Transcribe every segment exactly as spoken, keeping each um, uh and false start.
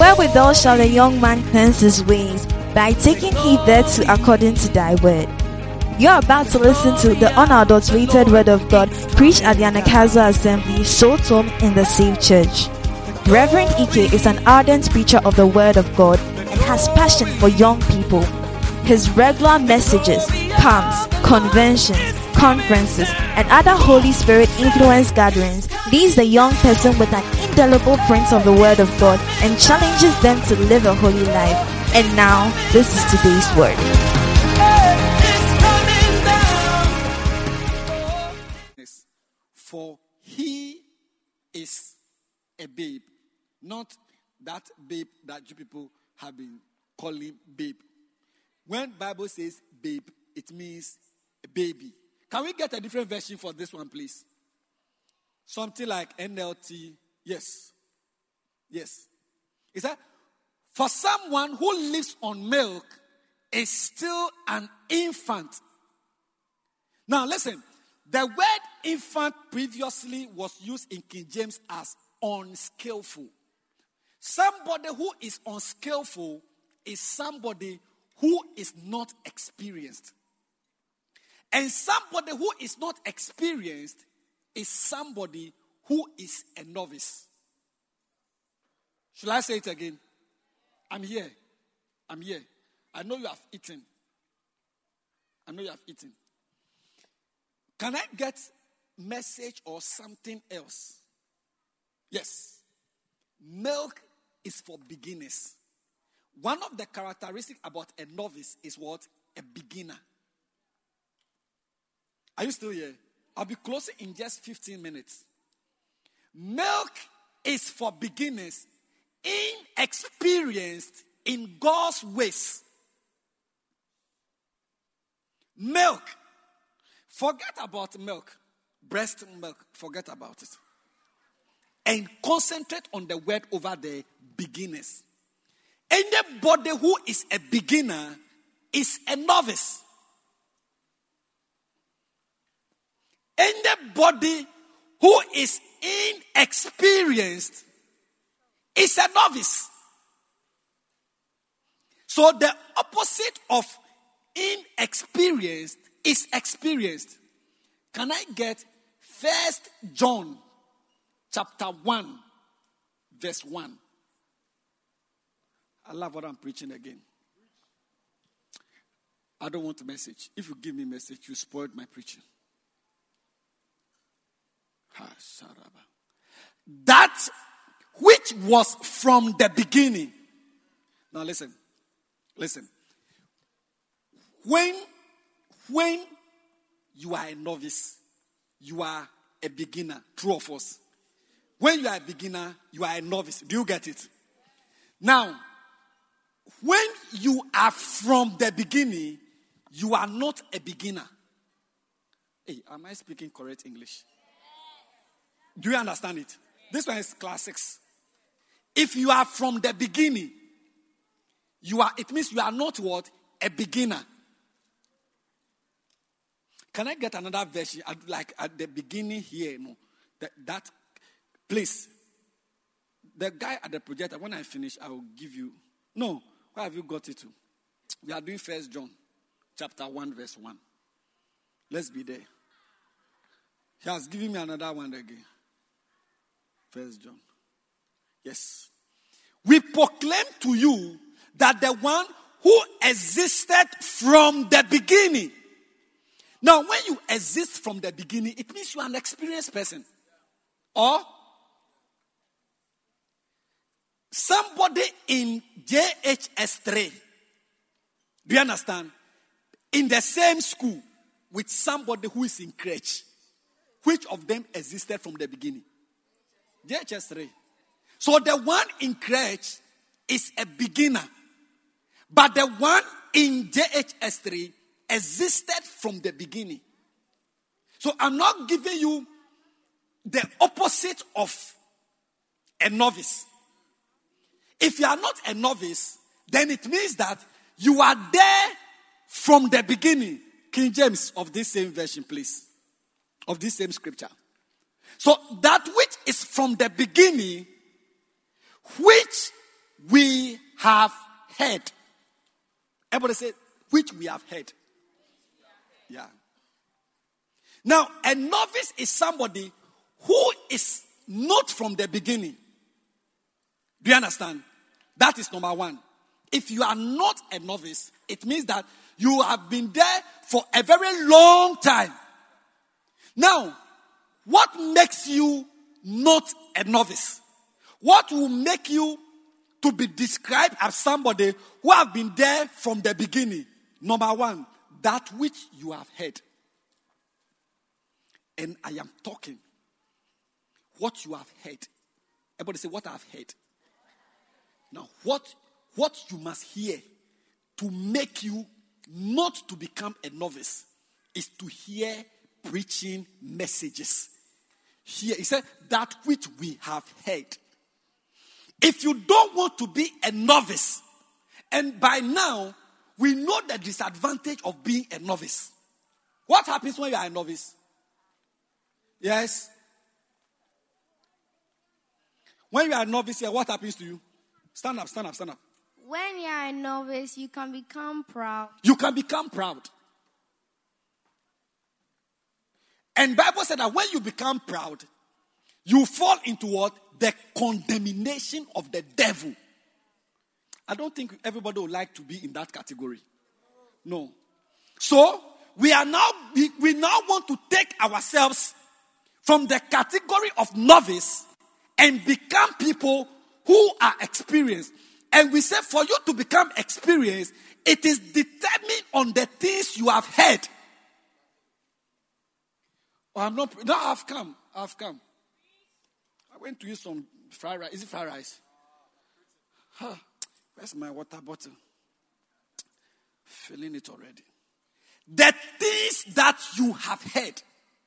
Wherewithal shall a young man cleanse his ways, by taking heed thereto according to thy word. You're about to listen to the unadulterated word of God preached at the Anagkazo Assembly, Sotom, in the Saved Church. Reverend Ike is an ardent preacher of the word of God and has passion for young people. His regular messages, camps, conventions, conferences, and other Holy Spirit influence gatherings leaves the young person with an indelible print of the word of God and challenges them to live a holy life. And now, this is today's word. For he is a babe, not that babe that you people have been calling babe. When Bible says babe, it means a baby. Can we get a different version for this one, please? Something like N L T. Yes. Yes. Is that for someone who lives on milk is still an infant. Now listen, the word infant previously was used in King James as unskillful. Somebody who is unskillful is somebody who is not experienced. And somebody who is not experienced is somebody who is a novice. Should I say it again? I'm here. I'm here. I know you have eaten. I know you have eaten. Can I get message or something else? Yes. Milk is for beginners. One of the characteristics about a novice is what? A beginner. Are you still here? I'll be closing in just fifteen minutes. Milk is for beginners, inexperienced in God's ways. Milk. Forget about milk. Breast milk. Forget about it. And concentrate on the word over the beginners. Anybody who is a beginner is a novice. Anybody who is inexperienced is a novice. So the opposite of inexperienced is experienced. Can I get First John chapter one, verse one? I love what I'm preaching again. I don't want a message. If you give me a message, you spoiled my preaching. That which was from the beginning. Now listen. Listen. When, when you are a novice, you are a beginner. True or false? When you are a beginner, you are a novice. Do you get it? Now, when you are from the beginning, you are not a beginner. Hey, am I speaking correct English? Do you understand it? This one is classics. If you are from the beginning, you are. It means you are not what? A beginner. Can I get another version? Like at the beginning here, no, that, that please. The guy at the projector, when I finish, I will give you. No, where have you got it to? We are doing First John, chapter one, verse one. Let's be there. He has given me another one again. First John. Yes. We proclaim to you that the one who existed from the beginning. Now, when you exist from the beginning, it means you are an experienced person. Or somebody in J H S three. Do you understand? In the same school with somebody who is in crèche. Which of them existed from the beginning? J H S three. So the one in crèche is a beginner. But the one in J H S three existed from the beginning. So I'm not giving you the opposite of a novice. If you are not a novice, then it means that you are there from the beginning. King James of this same version, please. Of this same scripture. So that which is from the beginning, which we have heard. Everybody say, which we have heard. Yeah. Now, a novice is somebody who is not from the beginning. Do you understand? That is number one. If you are not a novice, it means that you have been there for a very long time. Now, what makes you not a novice? What will make you to be described as somebody who have been there from the beginning? Number one, that which you have heard. And I am talking what you have heard. Everybody say, what I have heard. Now, what, what you must hear to make you not to become a novice is to hear preaching messages. Here, he said, that which we have heard. If you don't want to be a novice, and by now, we know the disadvantage of being a novice. What happens when you are a novice? Yes? When you are a novice here, what happens to you? Stand up, stand up, stand up. When you are a novice, you can become proud. You can become proud. And Bible said that when you become proud, you fall into what? The condemnation of the devil. I don't think everybody would like to be in that category. No. So, we are now, we, we now want to take ourselves from the category of novice and become people who are experienced. And we say for you to become experienced, it is determined on the things you have heard. Oh, I'm not, no, I've come, I've come. I went to eat some fried rice. Is it fried rice? Huh. Where's my water bottle? Filling it already. The things that you have heard.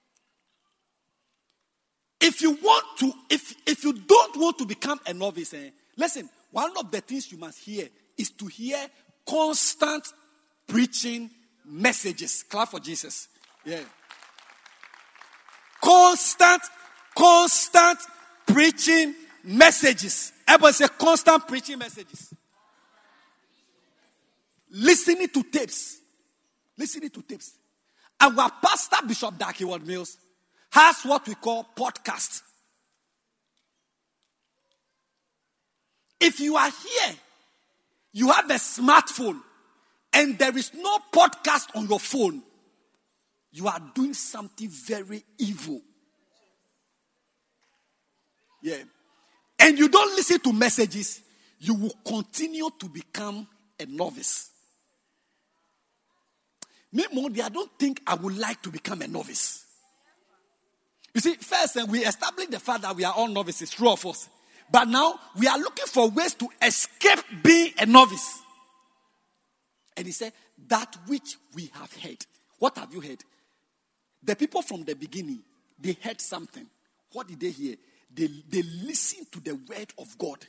If you want to, if, if you don't want to become a novice, eh, listen, one of the things you must hear is to hear constant preaching messages. Clap for Jesus. Yeah. Constant, constant preaching messages. Everybody say constant preaching messages. Listening to tapes. Listening to tapes. Our pastor, Bishop Darky Ward Mills, has what we call podcast. If you are here, you have a smartphone, and there is no podcast on your phone, you are doing something very evil. Yeah. And you don't listen to messages, you will continue to become a novice. Me, Mondi, I don't think I would like to become a novice. You see, first, uh, we established the fact that we are all novices, true of us. But now, we are looking for ways to escape being a novice. And he said, that which we have heard. What have you heard? The people from the beginning, they heard something. What did they hear? They, they listened to the word of God.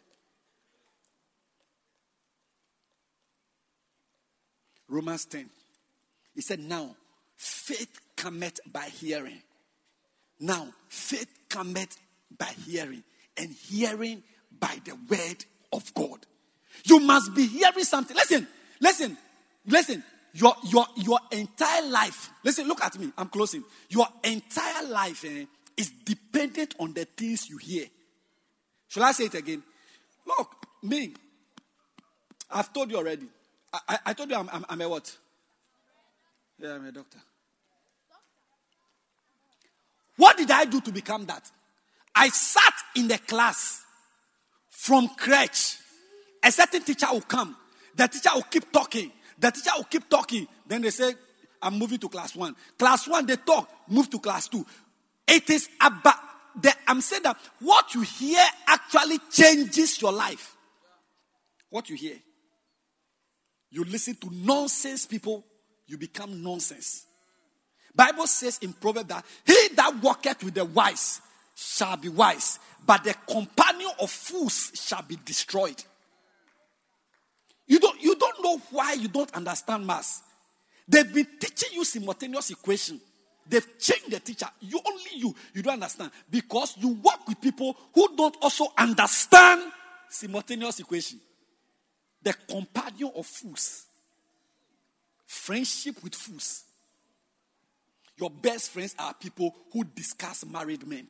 Romans ten. He said, now, faith cometh by hearing. Now, faith cometh by hearing. And hearing by the word of God. You must be hearing something. Listen, listen, listen. Your, your, your entire life, listen, look at me, I'm closing. Your entire life eh, is dependent on the things you hear. Shall I say it again? Look, me, I've told you already. I, I, I told you I'm, I'm, I'm a what? Yeah, I'm a doctor. What did I do to become that? I sat in the class from crèche. A certain teacher will come. The teacher will keep talking. The teacher will keep talking. Then they say, I'm moving to class one. Class one, they talk. Move to class two. It is about, the, I'm saying that what you hear actually changes your life. What you hear. You listen to nonsense people, you become nonsense. Bible says in Proverbs that he that walketh with the wise shall be wise, but the companion of fools shall be destroyed. You don't, you don't know why you don't understand maths. They've been teaching you simultaneous equation. They've changed the teacher. You only you, you don't understand. Because you work with people who don't also understand simultaneous equation. the companion of fools. Friendship with fools. Your best friends are people who discuss married men.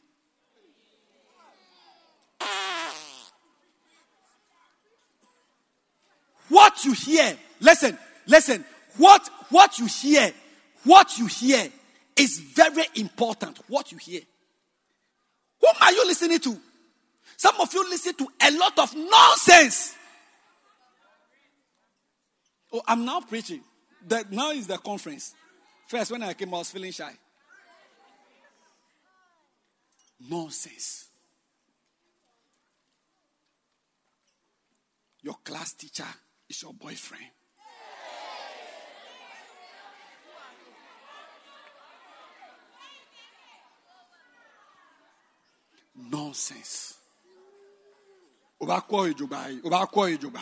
What you hear, listen, listen, what, what you hear, what you hear is very important. What you hear. Whom are you listening to? Some of you listen to a lot of nonsense. Oh, I'm now preaching. The, now is the conference. First, when I came, I was feeling shy. Nonsense. Your class teacher is your boyfriend. Nonsense. Obakwa Ijuba. Obakwa Ijuba.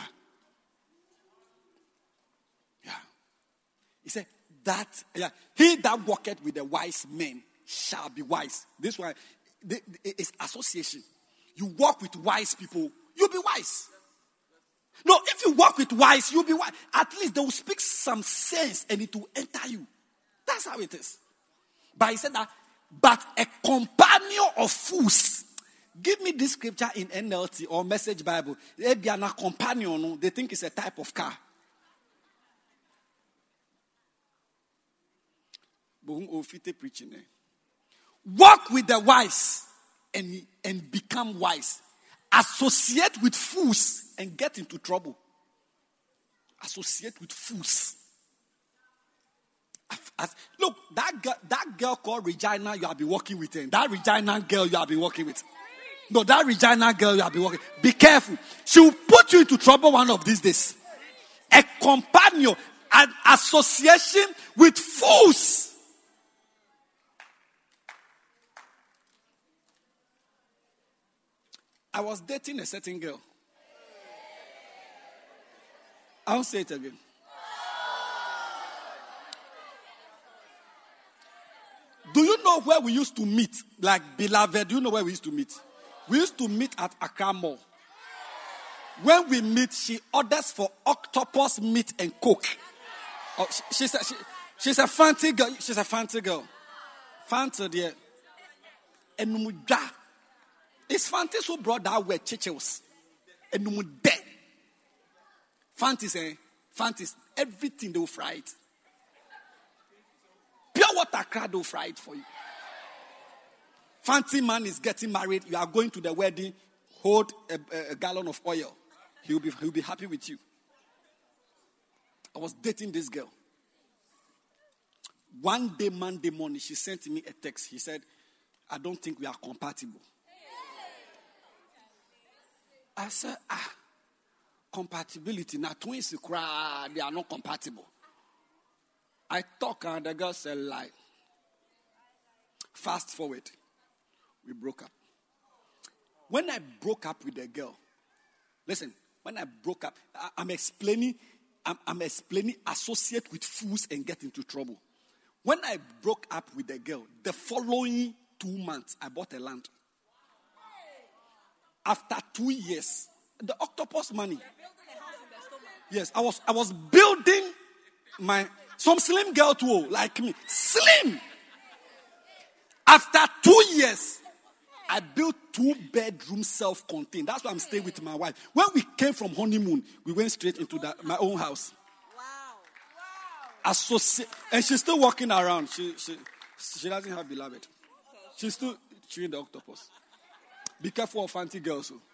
Yeah. He said that yeah, he that walketh with the wise men shall be wise. This one is association. You walk with wise people, you'll be wise. No, if you walk with wise, you'll be wise. At least they will speak some sense and it will enter you. That's how it is. But he said that, but a companion of fools. Give me this scripture in N L T or Message Bible. They be a companion. They think it's a type of car. Preaching. Walk with the wise and, and become wise. Associate with fools and get into trouble. Associate with fools. As, look, that girl, that girl called Regina, you have been working with her. That Regina girl you have been working with. No, that Regina girl you have been working. Be careful. She will put you into trouble one of these days. A companion, an association with fools. I was dating a certain girl. I'll say it again. Do you know where we used to meet? Like Beloved, do you know where we used to meet? We used to meet at Accra Mall. When we meet, she orders for octopus meat and coke. Oh, she, she's, a, she, she's a fancy girl. She's a fancy girl. Fancy, dear. And Numuja. It's Fantis who brought that word chichels. And Numude. Fantis, eh? Fantis, everything they will fry it. Pure water crowd will fry it for you. Fancy man is getting married. You are going to the wedding. Hold a, a, a gallon of oil. He'll be, he'll be happy with you. I was dating this girl. One day, Monday morning, she sent me a text. He said, I don't think we are compatible. I said, ah, compatibility. Now, twins, they are not compatible. I talk and the girl said, lie. Fast forward. We broke up. When I broke up with the girl, listen, when I broke up, I, I'm explaining, I'm, I'm explaining associate with fools and get into trouble. When I broke up with the girl, the following two months, I bought a land. After two years, the octopus money. Yes, I was I was building my some slim girl too, like me, slim. After two years, I built two bedroom self-contained. That's why I'm staying with my wife. When we came from honeymoon, we went straight into that, my own house. Wow. Wow. Associ- and she's still walking around. She she she doesn't have Beloved. She's still chewing the octopus. Be careful of fancy girls. So.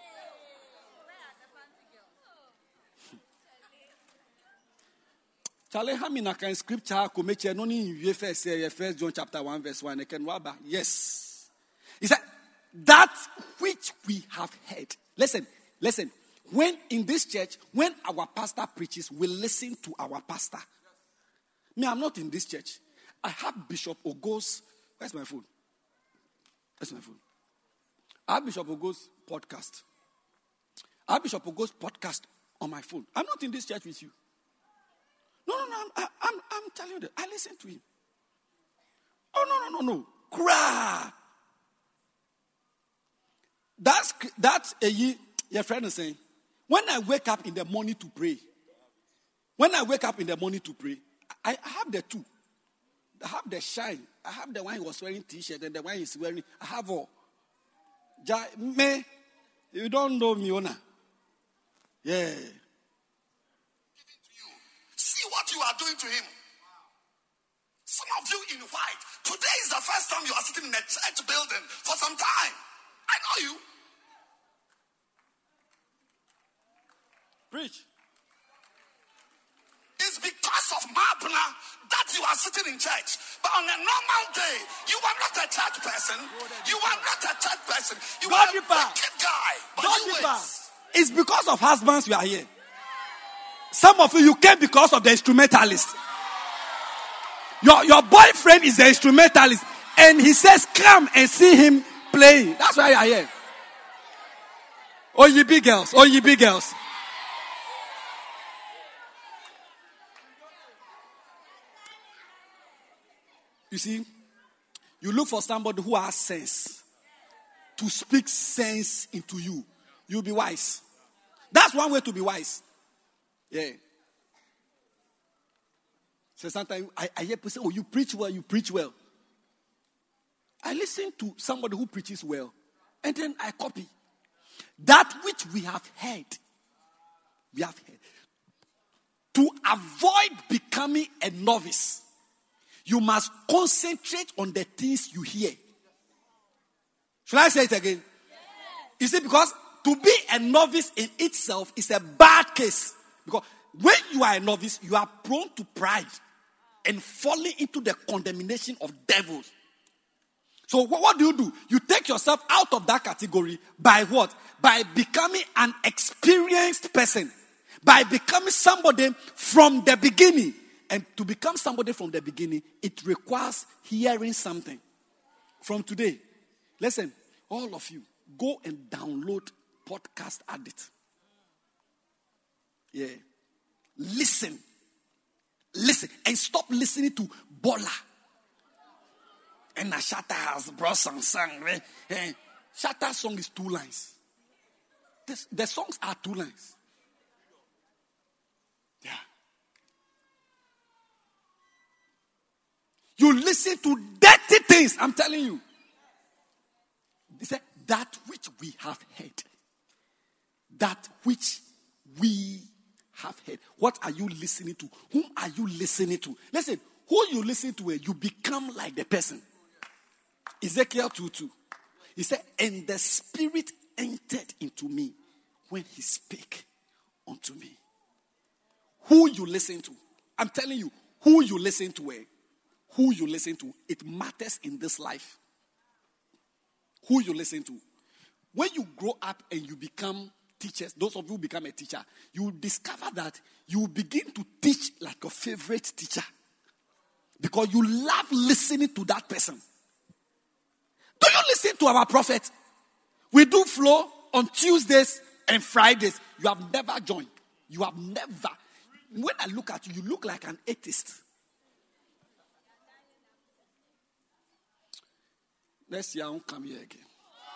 Charlie, how many can scripture come here? No need first First John chapter one verse one. Yes, he said that which we have heard. Listen, listen. When in this church, when our pastor preaches, we listen to our pastor. Me, I'm not in this church. I have Bishop Ogo's. Where's my phone? Where's my phone? I have Bishop Ogo's podcast. I have Bishop Ogo's podcast on my phone. I'm not in this church with you. No, no, no. I'm, I'm, I'm telling you that. I listen to him. Oh, no, no, no, no. Cry. That's, that's a ye, your friend is saying, When I wake up in the morning to pray, when I wake up in the morning to pray, I, I have the two. I have the shine. I have the one he was wearing t-shirt and the one he's wearing. I have all. Ja, me, you don't know me, Ona. Yeah. See what you are doing to him. Some of you in white. Today is the first time you are sitting in a church building for some time. I know you. Preach. It's because of Mabna that you are sitting in church. But on a normal day, you are not a church person. You are not a church person. You Go are deeper. a wicked guy. But Go you deeper. wait. It's because of husbands you are here. Some of you, you came because of the instrumentalist. Your, your boyfriend is the instrumentalist. And he says, come and see him playing. That's why you are here. Oh, ye big girls. Oh, ye big girls. You see, you look for somebody who has sense to speak sense into you. You'll be wise. That's one way to be wise. Yeah. So sometimes I, I hear people say, oh, you preach well, you preach well. I listen to somebody who preaches well, and then I copy. That which we have heard, we have heard. To avoid becoming a novice, you must concentrate on the things you hear. Should I say it again? You see, because to be a novice in itself is a bad case. Because when you are a novice, you are prone to pride and falling into the condemnation of devils. So what, what do you do? You take yourself out of that category by what? By becoming an experienced person. By becoming somebody from the beginning. And to become somebody from the beginning, it requires hearing something. From today, listen, all of you, go and download Podcast Addict. Yeah. Listen. Listen. And stop listening to Bola. And Shatta has brought some song. Shatta's song is two lines. This, the songs are two lines. Yeah. You listen to dirty things, I'm telling you. He said, that which we have heard. That which we have heard. What are you listening to? Whom are you listening to? Listen, who you listen to, you become like the person. Ezekiel two two. He said, and the Spirit entered into me when he spake unto me. Who you listen to? I'm telling you, who you listen to, eh? Who you listen to, it matters in this life. Who you listen to. When you grow up and you become teachers, those of you who become a teacher, you will discover that you will begin to teach like your favorite teacher. Because you love listening to that person. Do you listen to our prophet? We do flow on Tuesdays and Fridays. You have never joined. You have never. When I look at you, you look like an atheist. Next year I won't come here again.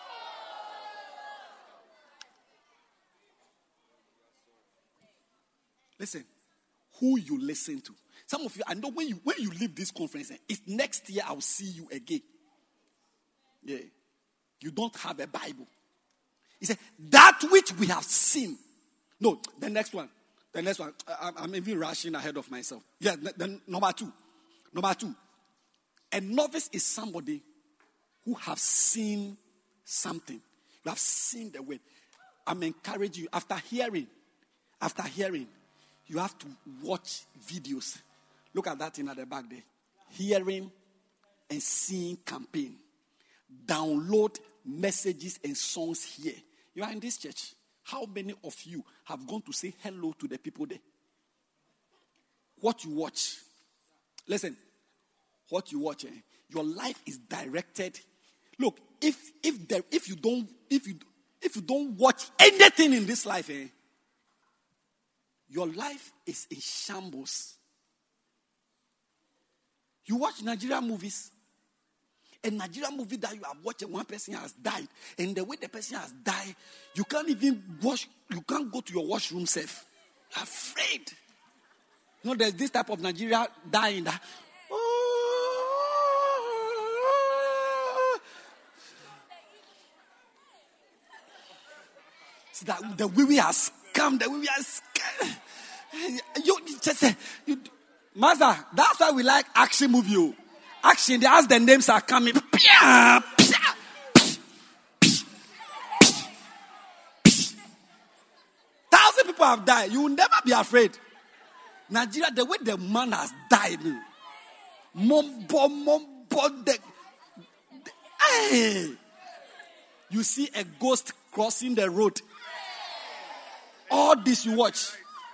Listen, who you listen to. Some of you, I know when you when you leave this conference, it's next year I'll see you again. Yeah. You don't have a Bible. He said, that which we have seen. No, the next one. The next one. I, I'm even rushing ahead of myself. Yeah, then number two. Number two. A novice is somebody who have seen something. You have seen the word. I'm encouraging you, after hearing, after hearing, you have to watch videos. Look at that thing at the back there. Hearing and seeing campaign. Download messages and songs here. You are in this church. How many of you have gone to say hello to the people there? What you watch. Listen. What you watch. Eh? Your life is directed. Look, if if there, if you don't if you if you don't watch anything in this life, eh, your life is in shambles. You watch Nigerian movies. A Nigerian movie that you are watching, one person has died, and the way the person has died, you can't even wash, you can't go to your washroom safe. You're afraid. You know, there's this type of Nigeria dying that. See that the way we are scammed, the way we are scammed. You just say, you, Master, that's why we like action movie. You. Action, as the names are coming. Pia, pia, thousand people have died. You will never be afraid. Nigeria, the way the man has died. Mombo, mombo, the, the, hey. You see a ghost crossing the road. All this you watch.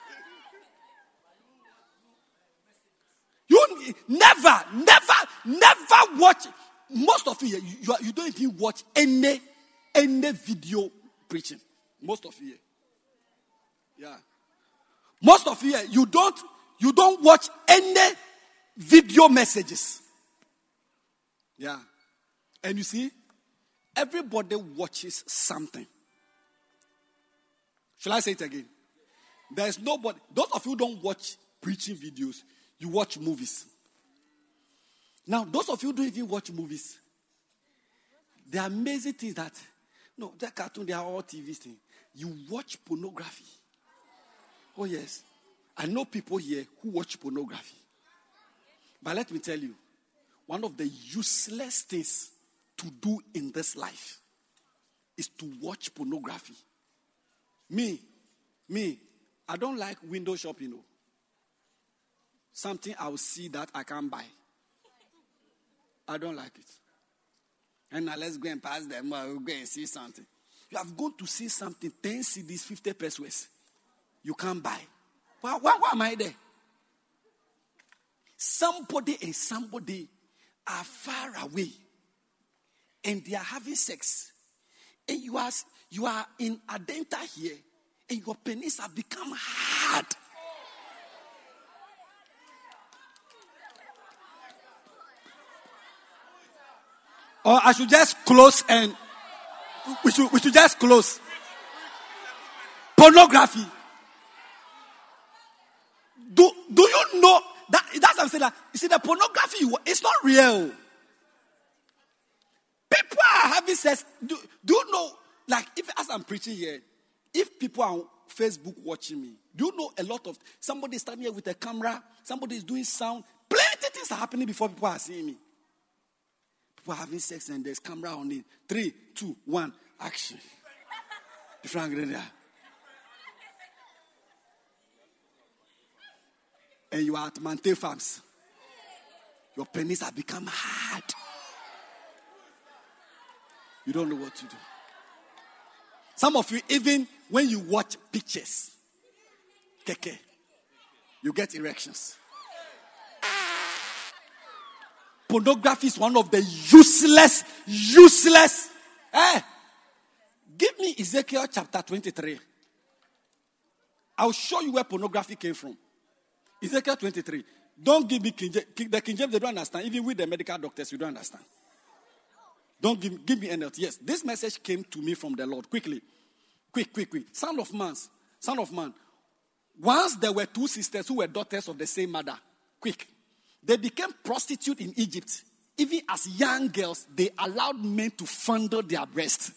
You never, never, never watch. Most of you, you, you, you don't even watch any, any video preaching. Most of you, yeah. Most of you, you don't, you don't watch any video messages. Yeah. And you see, everybody watches something. Shall I say it again? There's nobody. Those of you who don't watch preaching videos, you watch movies. Now, those of you who don't even watch movies, the amazing thing is that, no, that cartoon, they are all T V things. You watch pornography. Oh, yes. I know people here who watch pornography. But let me tell you, one of the useless things to do in this life is to watch pornography. Me, me, I don't like window shopping. You know. Something I will see that I can't buy. I don't like it. And now let's go and pass them. We'll go and see something. You have gone to see something, ten C Ds, fifty pesos. You can't buy. Why, why, why am I there? Somebody and somebody are far away. And they are having sex. And you are, you are in Adenta here. And your penis have become hard. Or I should just close and we should, we should just close. Pornography. Do, do you know that that's what I'm saying? That, you see, the pornography, it's not real. People are having sex. Do, do you know, like, if as I'm preaching here, if people are on Facebook watching me, do you know a lot of, somebody is standing here with a camera, somebody is doing sound, plenty things are happening before people are seeing me. People are having sex and there's camera on it. Three, two, one, action. Different there. And you are at Mante Farms. Your penis have become hard. You don't know what to do. Some of you, even when you watch pictures, keke, you get erections. Pornography is one of the useless, useless. Eh? Give me Ezekiel chapter twenty-three. I'll show you where pornography came from. Ezekiel twenty-three. Don't give me King James. The King James, they don't understand. Even with the medical doctors, you don't understand. Don't give, give me N L T. Yes, this message came to me from the Lord. Quickly. Quick, quick, quick. Son of man. Son of man. Once there were two sisters who were daughters of the same mother. Quick. They became prostitutes in Egypt. Even as young girls, they allowed men to fondle their breasts.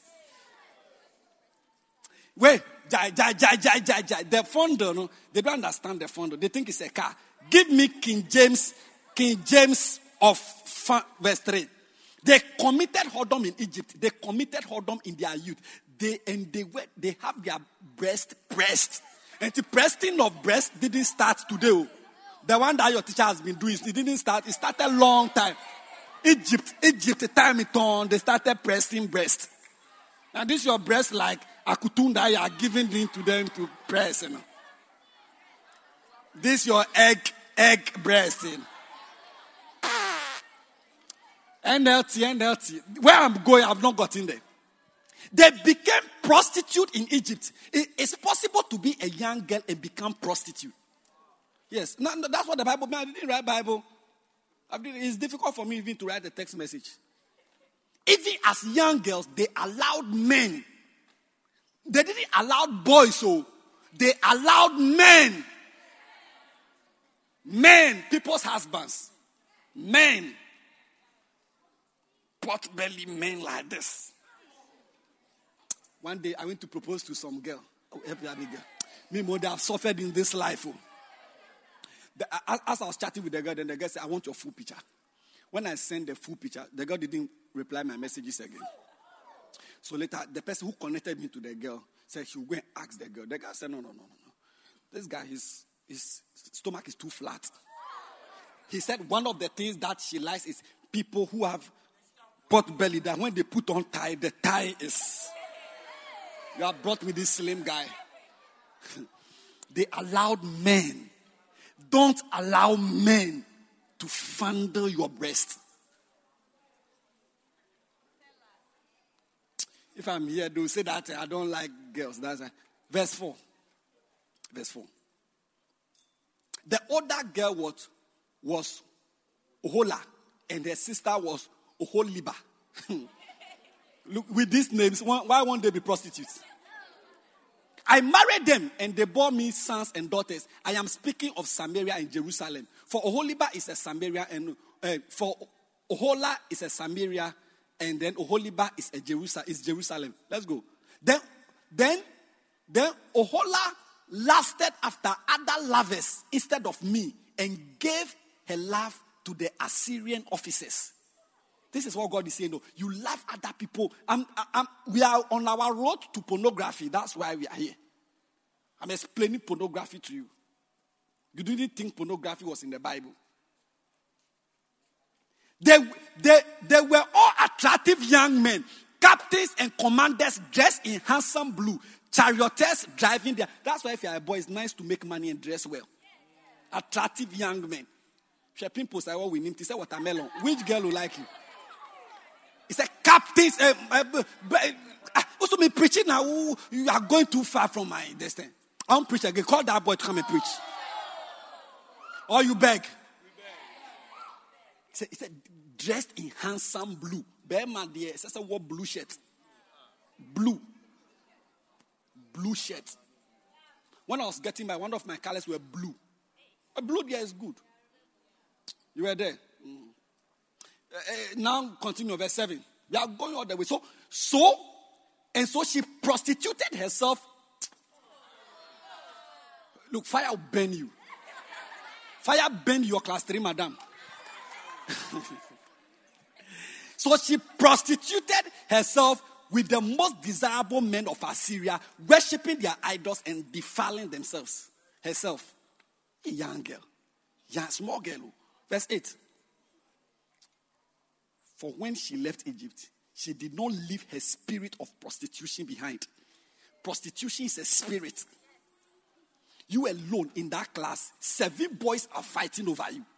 Wait, jai, jai, jai, jai, jai, jai. The fondle, no, they don't understand the fondle. They think it's a car. Give me King James, King James of verse three. They committed whoredom in Egypt. They committed whoredom in their youth. They and they were they have their breast pressed. And the pressing of breast didn't start today. The one that your teacher has been doing, it didn't start. It started a long time. Egypt, Egypt, the time it on, they started pressing breast. And this is your breast like a kutum that you are giving in to them to press. You know. This your egg, egg breast. You know. N L T, N L T. Where I'm going, I've not got in there. They became prostitute in Egypt. It's possible to be a young girl and become prostitute. Yes, no, no, that's what the Bible meant. I didn't write Bible. I didn't, it's difficult for me even to write a text message. even as young girls, they allowed men. They didn't allow boys, so they allowed men. Men, people's husbands. Men. Pot-belly men like this. One day, I went to propose to some girl. Oh, help me, girl. Me, mother, I've suffered in this life. Oh. The, as I was chatting with the girl, then the girl said, I want your full picture. When I sent the full picture, the girl didn't reply my messages again. So later, the person who connected me to the girl said she would go and ask the girl. The girl said, no, no, no, no, no. This guy, his, his stomach is too flat. He said one of the things that she likes is people who have pot belly, that when they put on tie, the tie is... You have brought me this slim guy. They allowed men. Don't allow men to fondle your breast. If I'm here, they'll say that I don't like girls. That's a, verse four. Verse four. The older girl was, was Ohola, and her sister was Oholiba. Look, with these names, why won't they be prostitutes? I married them, and they bore me sons and daughters. I am speaking of Samaria and Jerusalem. For Oholiba is a Samaria, and uh, for Ohola is a Samaria, and then Oholiba is a Jerusalem. Is Jerusalem. Let's go. Then, then, then Ohola lasted after other lovers instead of me, and gave her love to the Assyrian officers. This is what God is saying. No, you love other people. I'm, I'm, we are on our road to pornography. That's why we are here. I'm explaining pornography to you. You didn't think pornography was in the Bible. They, they, they were all attractive young men, captains and commanders dressed in handsome blue, charioteers driving there. That's why if you're a boy, it's nice to make money and dress well. Attractive young men. People say, "What we need to say watermelon." Which girl will like you? He said, "Captains." Uh, uh, uh, also, me preaching now. You are going too far from my destiny. I won't preach again. Call that boy to come and preach. Or you beg. He said, he said, dressed in handsome blue. Bear man there. He said, what blue shirt? Blue. Blue shirt. When I was getting my, one of my colors were blue. A blue there is good. You were there. Mm. Uh, uh, now continue verse seven. We are going all the way. So, so, and so she prostituted herself. Look, fire will burn you. Fire burn your class three, madam. So she prostituted herself with the most desirable men of Assyria, worshipping their idols and defiling themselves. Herself. A young girl. Young, small girl. Verse eight. For when she left Egypt, she did not leave her spirit of prostitution behind. Prostitution is a spirit. You alone in that class, seven boys are fighting over you.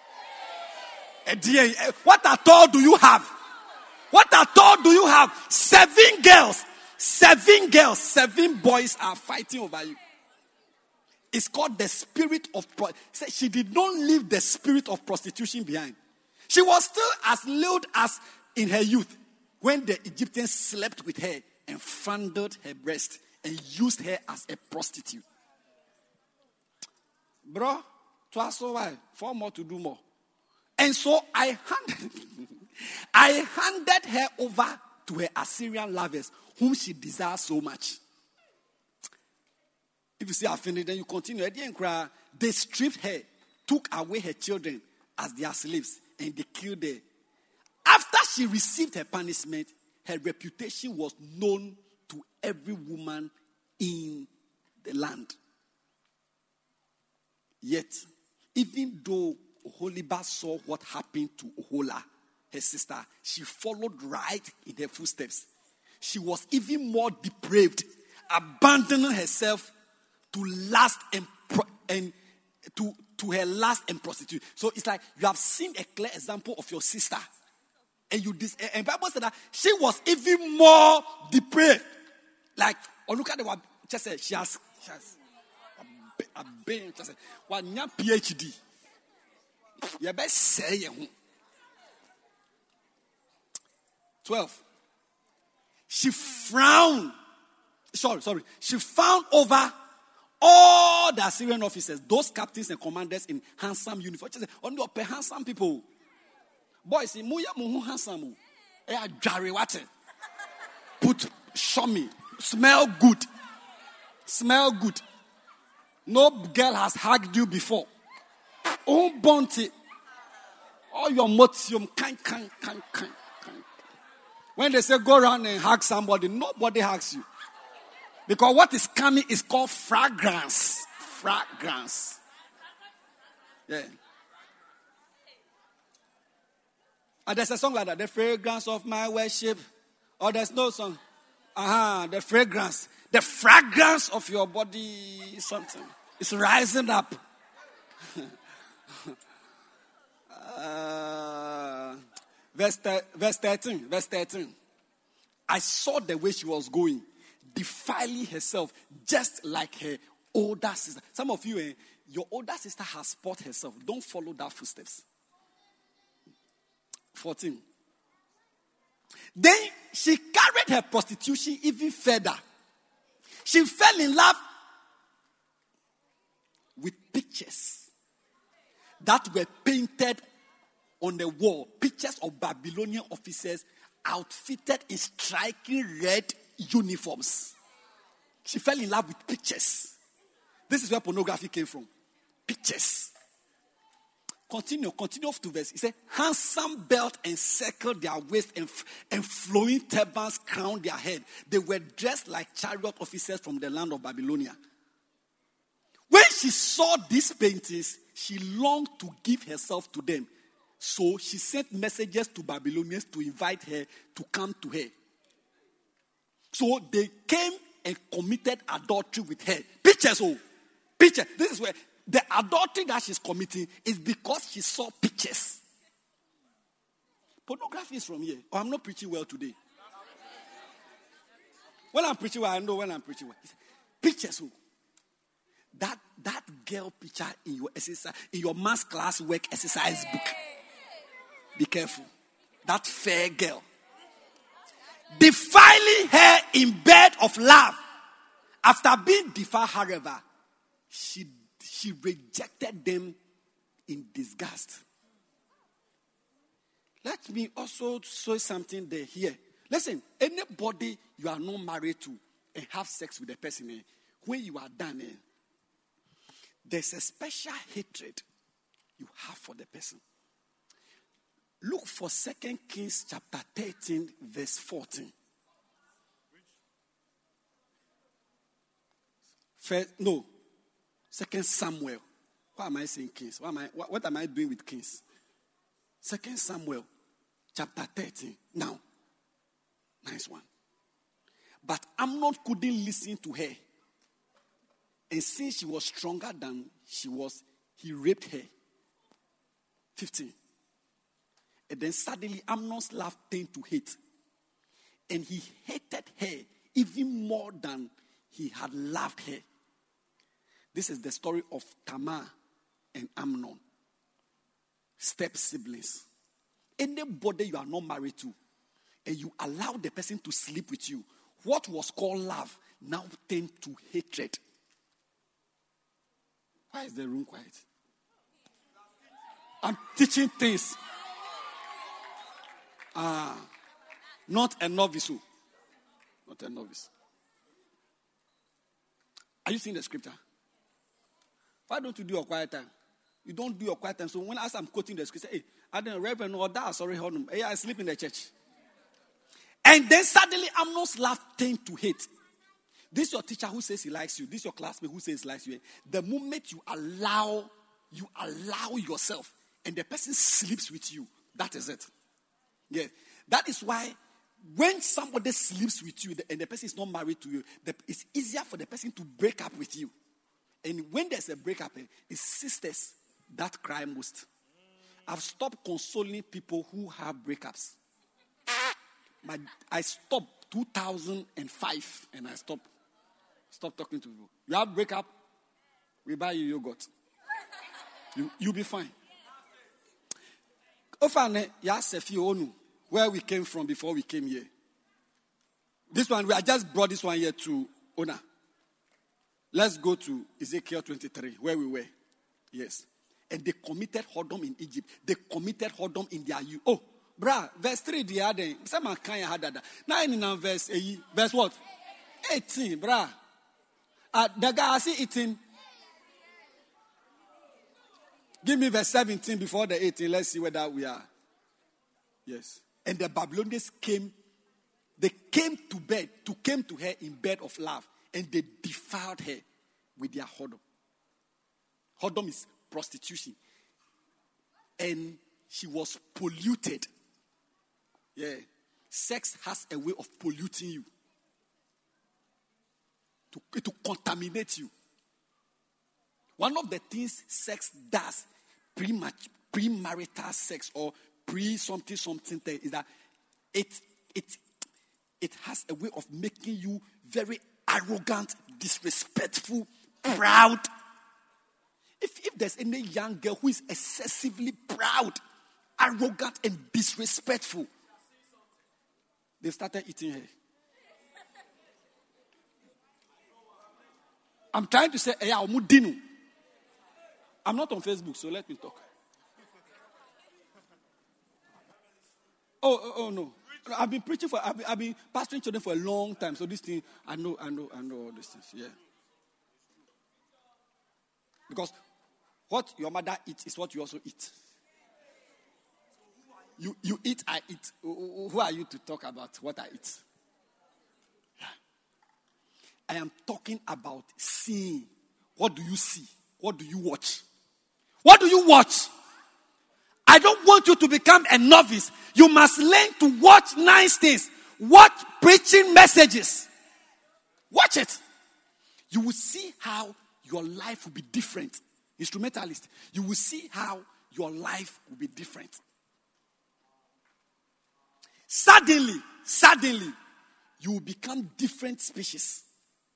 What at all do you have? What at all do you have? Seven girls. Seven girls. Seven boys are fighting over you. It's called the spirit of prostitution. She did not leave the spirit of prostitution behind. She was still as lewd as in her youth when the Egyptians slept with her and fondled her breast and used her as a prostitute. Bro, twice so why? Four more to do more. And so I handed, I handed her over to her Assyrian lovers, whom she desired so much. If you see her finished, then you continue. They stripped her, took away her children as their slaves, and they killed her. After she received her punishment, her reputation was known to every woman in the land. Yet, even though Oholiba saw what happened to Ohola, her sister, she followed right in her footsteps. She was even more depraved, abandoning herself to lust and, pro- and to, to her lust and prostitution. So it's like you have seen a clear example of your sister. And you dis- and Bible said that she was even more depraved. Like, or look at the one, just said she has, she has a, a ben, just said, one young PhD. You best say it. twelve. She frowned. Sorry, sorry. She found over all the Assyrian officers, those captains and commanders in handsome uniforms. She said, only up handsome people. Boys, muya muhu handsome. Eh, jari water. Put, show me. Smell good. Smell good. No girl has hugged you before. Oh, bounty. All your motium, can, can, can, can, can. When they say go around and hug somebody, nobody hugs you. Because what is coming is called fragrance. Fragrance. Yeah. And there's a song like that. The fragrance of my worship. Or there's no song. Uh-huh. The fragrance. The fragrance of your body is something. It's rising up. uh, verse, verse thirteen. Verse thirteen. I saw the way she was going, defiling herself just like her older sister. Some of you, eh, your older sister has spot herself. Don't follow that footsteps. fourteen. Then she carried her prostitution even further. She fell in love with pictures that were painted on the wall. Pictures of Babylonian officers outfitted in striking red uniforms. She fell in love with pictures. This is where pornography came from. Pictures. Continue, continue off to verse. He said, handsome belt encircled their waist and, and flowing turbans crowned their head. They were dressed like chariot officers from the land of Babylonia. When she saw these paintings, she longed to give herself to them. So she sent messages to Babylonians to invite her to come to her. So they came and committed adultery with her. Pictures, oh, pictures. This is where the adultery that she's committing is because she saw pictures. Pornography is from here. Oh, I'm not preaching well today. When I'm preaching well, I know when I'm preaching well. Pictures, oh. That that girl picture in your exercise, in your maths class work exercise book. Be careful. That fair girl. Defiling her in bed of love. After being defiled, however, she, she rejected them in disgust. Let me also say something there here. Listen, anybody you are not married to and have sex with a person, eh, when you are done, eh, there's a special hatred you have for the person. Look for Second Kings chapter thirteen, verse fourteen. First, no, Second Samuel. Why am I saying Kings? Why am I, what, what am I doing with Kings? Second Samuel, chapter thirteen. Now, nice one. But Amnon couldn't listen to her. And since she was stronger than she was, he raped her. fifteen. And then suddenly Amnon's love turned to hate. And he hated her even more than he had loved her. This is the story of Tamar and Amnon. Step siblings. Anybody you are not married to and you allow the person to sleep with you, what was called love now turned to hatred. Why is the room quiet? I'm teaching things. Ah, not a novice. Not a novice. Are you seeing the scripture? Why don't you do your quiet time? You don't do your quiet time. So when as I'm quoting the scripture, hey, I don't know, Reverend or that, sorry, hold on. Hey, I sleep in the church. And then suddenly Amnon's laugh turned to hate. This is your teacher who says he likes you. This is your classmate who says he likes you. The moment you allow, you allow yourself, and the person sleeps with you, that is it. Yeah, that is why when somebody sleeps with you and the person is not married to you, it's easier for the person to break up with you. And when there's a breakup, it's sisters that cry most. I've stopped consoling people who have breakups. My, I stopped two thousand five and I stopped. Stop talking to people. You have breakup, we buy you yogurt. You, you'll be fine. Ofane ya sefi onu where we came from before we came here. This one, we I just brought this one here to Ona. Let's go to Ezekiel twenty-three, where we were. Yes. And they committed whoredom in Egypt. They committed whoredom in their youth. Oh, bruh, verse three, the other. Someone can't have that. Now, in verse eight, verse what? eighteen, bruh. Uh, the guy, I see eighteen. Give me verse seventeen before the eighteen. Let's see whether we are. Yes. And the Babylonians came. They came to bed, to came to her in bed of love, and they defiled her with their whoredom. Whoredom is prostitution. And she was polluted. Yeah. Sex has a way of polluting you. To, to contaminate you. One of the things sex does, pre-match, pre-marital sex or pre-something something thing, is that it it it has a way of making you very arrogant, disrespectful, proud. If, if there's any young girl who is excessively proud, arrogant, and disrespectful, they started eating her. I'm trying to say, I'm not on Facebook, so let me talk. Oh, oh, oh no. I've been preaching for, I've been, I've been pastoring children for a long time. So this thing, I know, I know, I know all these things. Yeah. Because what your mother eats is what you also eat. You, you eat, I eat. Who are you to talk about what I eat? Yeah. I am talking about seeing. What do you see? What do you watch? What do you watch? I don't want you to become a novice. You must learn to watch nice things. Watch preaching messages. Watch it. You will see how your life will be different. Instrumentalist, you will see how your life will be different. Suddenly, suddenly, you will become different species.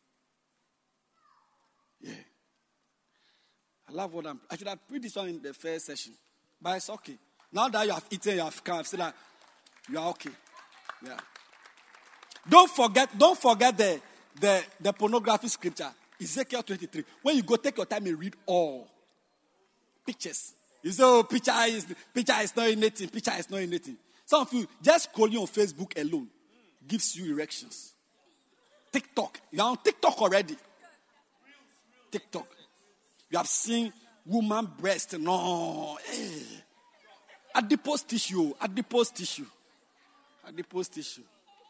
Yeah. I love what I'm... I should have put this one in the first session. But it's okay. Now that you have eaten, you have come, so that you are okay. Yeah. Don't forget, don't forget the, the, the pornography scripture. Ezekiel twenty-three. When you go, take your time and read all. Pictures. You say, oh, picture is, picture is not anything. Picture is not anything. Some of you, just scrolling on Facebook alone gives you erections. TikTok. You are on TikTok already. TikTok. You have seen woman breast. No. Hey. Adipose tissue. Adipose tissue. Adipose tissue.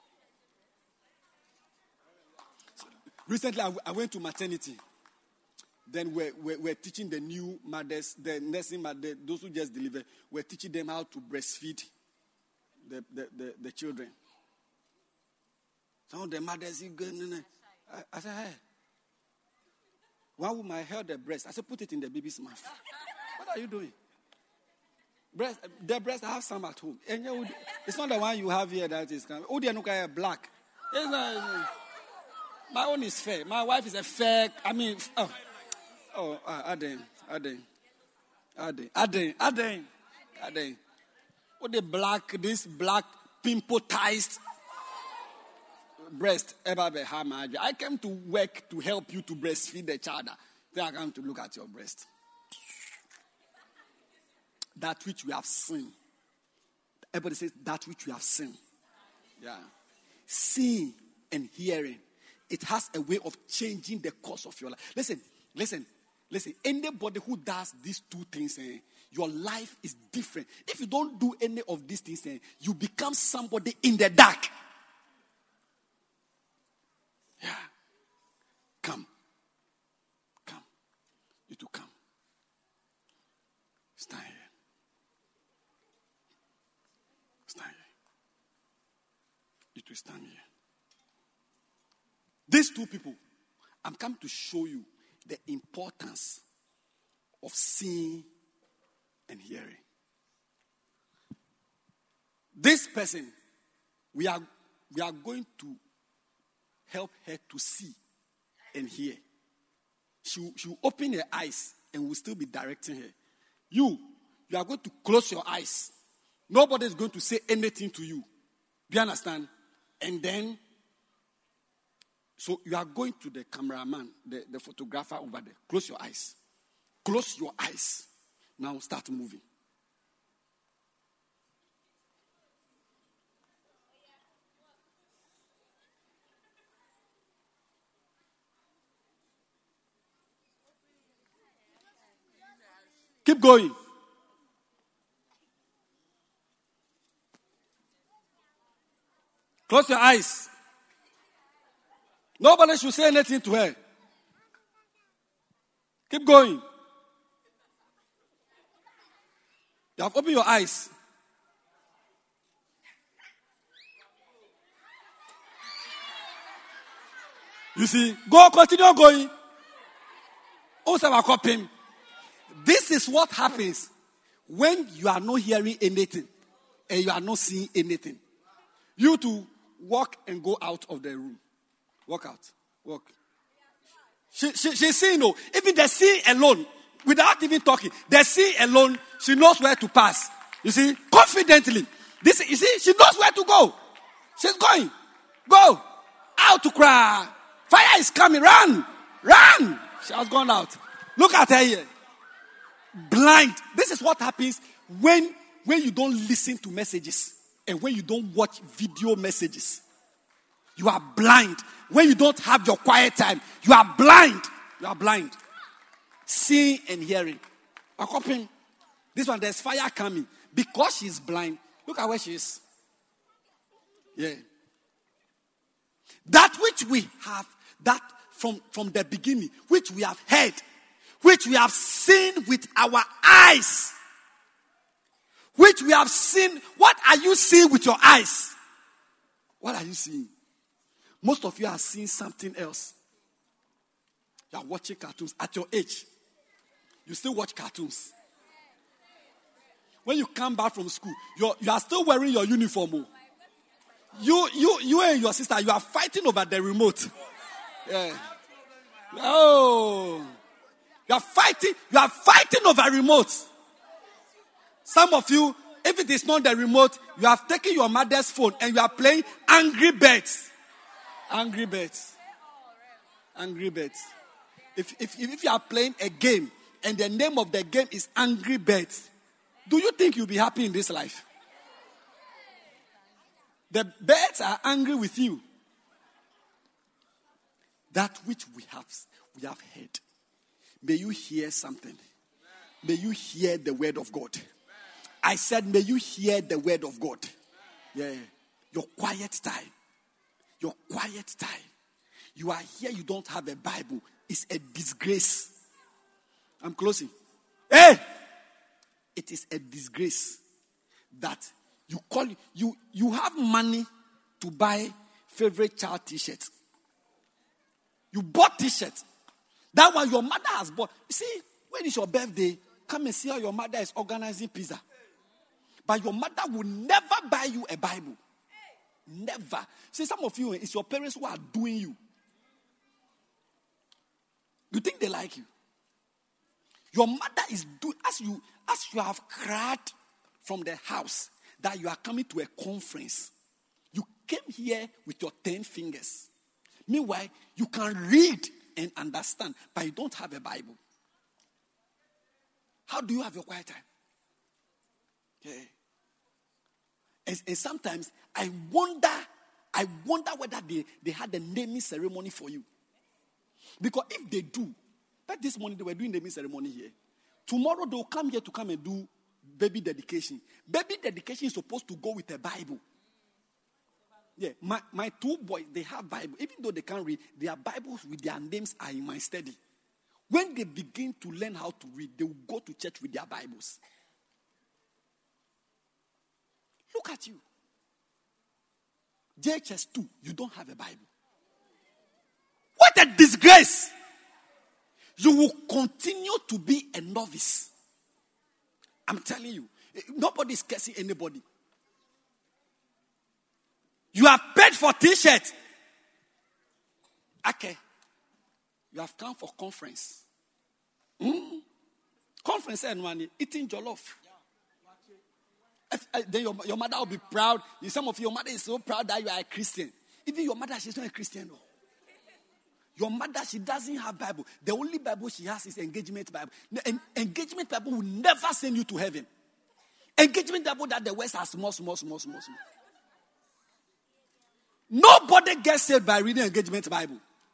So, recently, I, I went to maternity. Then we're, we're, we're teaching the new mothers, the nursing mothers, those who just delivered, we're teaching them how to breastfeed the, the, the, the children. Some of the mothers, you go, I, I said, hey. One woman held the breast. I said, put it in the baby's mouth. What are you doing? Breast, the breast, I have some at home. And you, it's not the one you have here that is coming. Oh, they are black. It's not, my own is fair. My wife is a fair. I mean, oh, oh, Aden, Aden, Aden, Aden, Aden, Aden. Oh, the black, this black pimpotized breast. I came to work to help you to breastfeed the child. Then I come to look at your breast. That which we have seen. Everybody says that which we have seen. Yeah. Seeing and hearing. It has a way of changing the course of your life. Listen, listen, listen. Anybody who does these two things, eh, your life is different. If you don't do any of these things, eh, you become somebody in the dark. Yeah. Come. Come. You to come. Stand here. Stand here. You to stand here. These two people, I'm come to show you the importance of seeing and hearing. This person, we are, we are going to help her to see and hear. She will, she will open her eyes and we'll still be directing her. You, you are going to close your eyes Nobody is going to say anything to you. Do you understand? And then, so you are going to the cameraman, the, the photographer over there. Close your eyes. Close your eyes. Now start moving. Keep going. Close your eyes. Nobody should say anything to her. Keep going. You have opened your eyes. You see, go, continue going. Also, I copy him. This is what happens when you are not hearing anything and you are not seeing anything. You to walk and go out of the room. Walk out. Walk. She, she, she's seeing, no. Even the sea alone, without even talking, the sea alone, she knows where to pass. You see, confidently. This, you see, she knows where to go. She's going. Go. Out to cry. Fire is coming. Run. Run. She has gone out. Look at her here. Blind. This is what happens when, when you don't listen to messages and when you don't watch video messages. You are blind. When you don't have your quiet time, you are blind. You are blind. Seeing and hearing. Accompanying. This one, there's fire coming. Because she's blind, look at where she is. Yeah. That which we have, that from, from the beginning, which we have heard, which we have seen with our eyes, which we have seen. What are you seeing with your eyes? What are you seeing? Most of you are seeing something else. You are watching cartoons at your age. You still watch cartoons. When you come back from school, you're, you are still wearing your uniform. Oh. You, you, you and your sister, you are fighting over the remote. Yeah. Oh. You are fighting, you are fighting over remote. Some of you, if it is not the remote, you have taken your mother's phone and you are playing Angry Birds. Angry Birds. Angry Birds. If, if, if you are playing a game and the name of the game is Angry Birds, do you think you'll be happy in this life? The birds are angry with you. That which we have, we have heard. May you hear something. May you hear the word of God. I said, may you hear the word of God. Yeah. Your quiet time. Your quiet time. You are here, you don't have a Bible. It's a disgrace. I'm closing. Hey! It is a disgrace that you call you you have money to buy favorite child t-shirts. You bought t-shirts. That one your mother has bought. You see, when is your birthday? Come and see how your mother is organizing pizza. But your mother will never buy you a Bible. Never. See, some of you, it's your parents who are doing you. You think they like you? Your mother is doing, as you, as you have cried from the house that you are coming to a conference. You came here with your ten fingers. Meanwhile, you can read and understand, but you don't have a Bible. How do you have your quiet time? Yeah. And, and sometimes I wonder, I wonder whether they, they had a naming ceremony for you. Because if they do, but this morning they were doing the naming ceremony here. Tomorrow they will come here to come and do baby dedication. Baby dedication is supposed to go with a Bible. Yeah, my, my two boys, they have Bible. Even though they can't read, their Bibles with their names are in my study. When they begin to learn how to read, they will go to church with their Bibles. Look at you. J H S two, you don't have a Bible. What a disgrace. You will continue to be a novice. I'm telling you. Nobody is cursing anybody. You have paid for t-shirt. Okay. You have come for conference. Mm. Conference and money. Eating jollof. If, uh, then your, your mother will be proud. You, some of your mother is so proud that you are a Christian. Even your mother, she's not a Christian. No. Your mother, she doesn't have Bible. The only Bible she has is Engagement Bible. En- engagement Bible will never send you to heaven. Engagement Bible that the West has small, small, small, small, small. Nobody gets saved by reading Engagement Bible.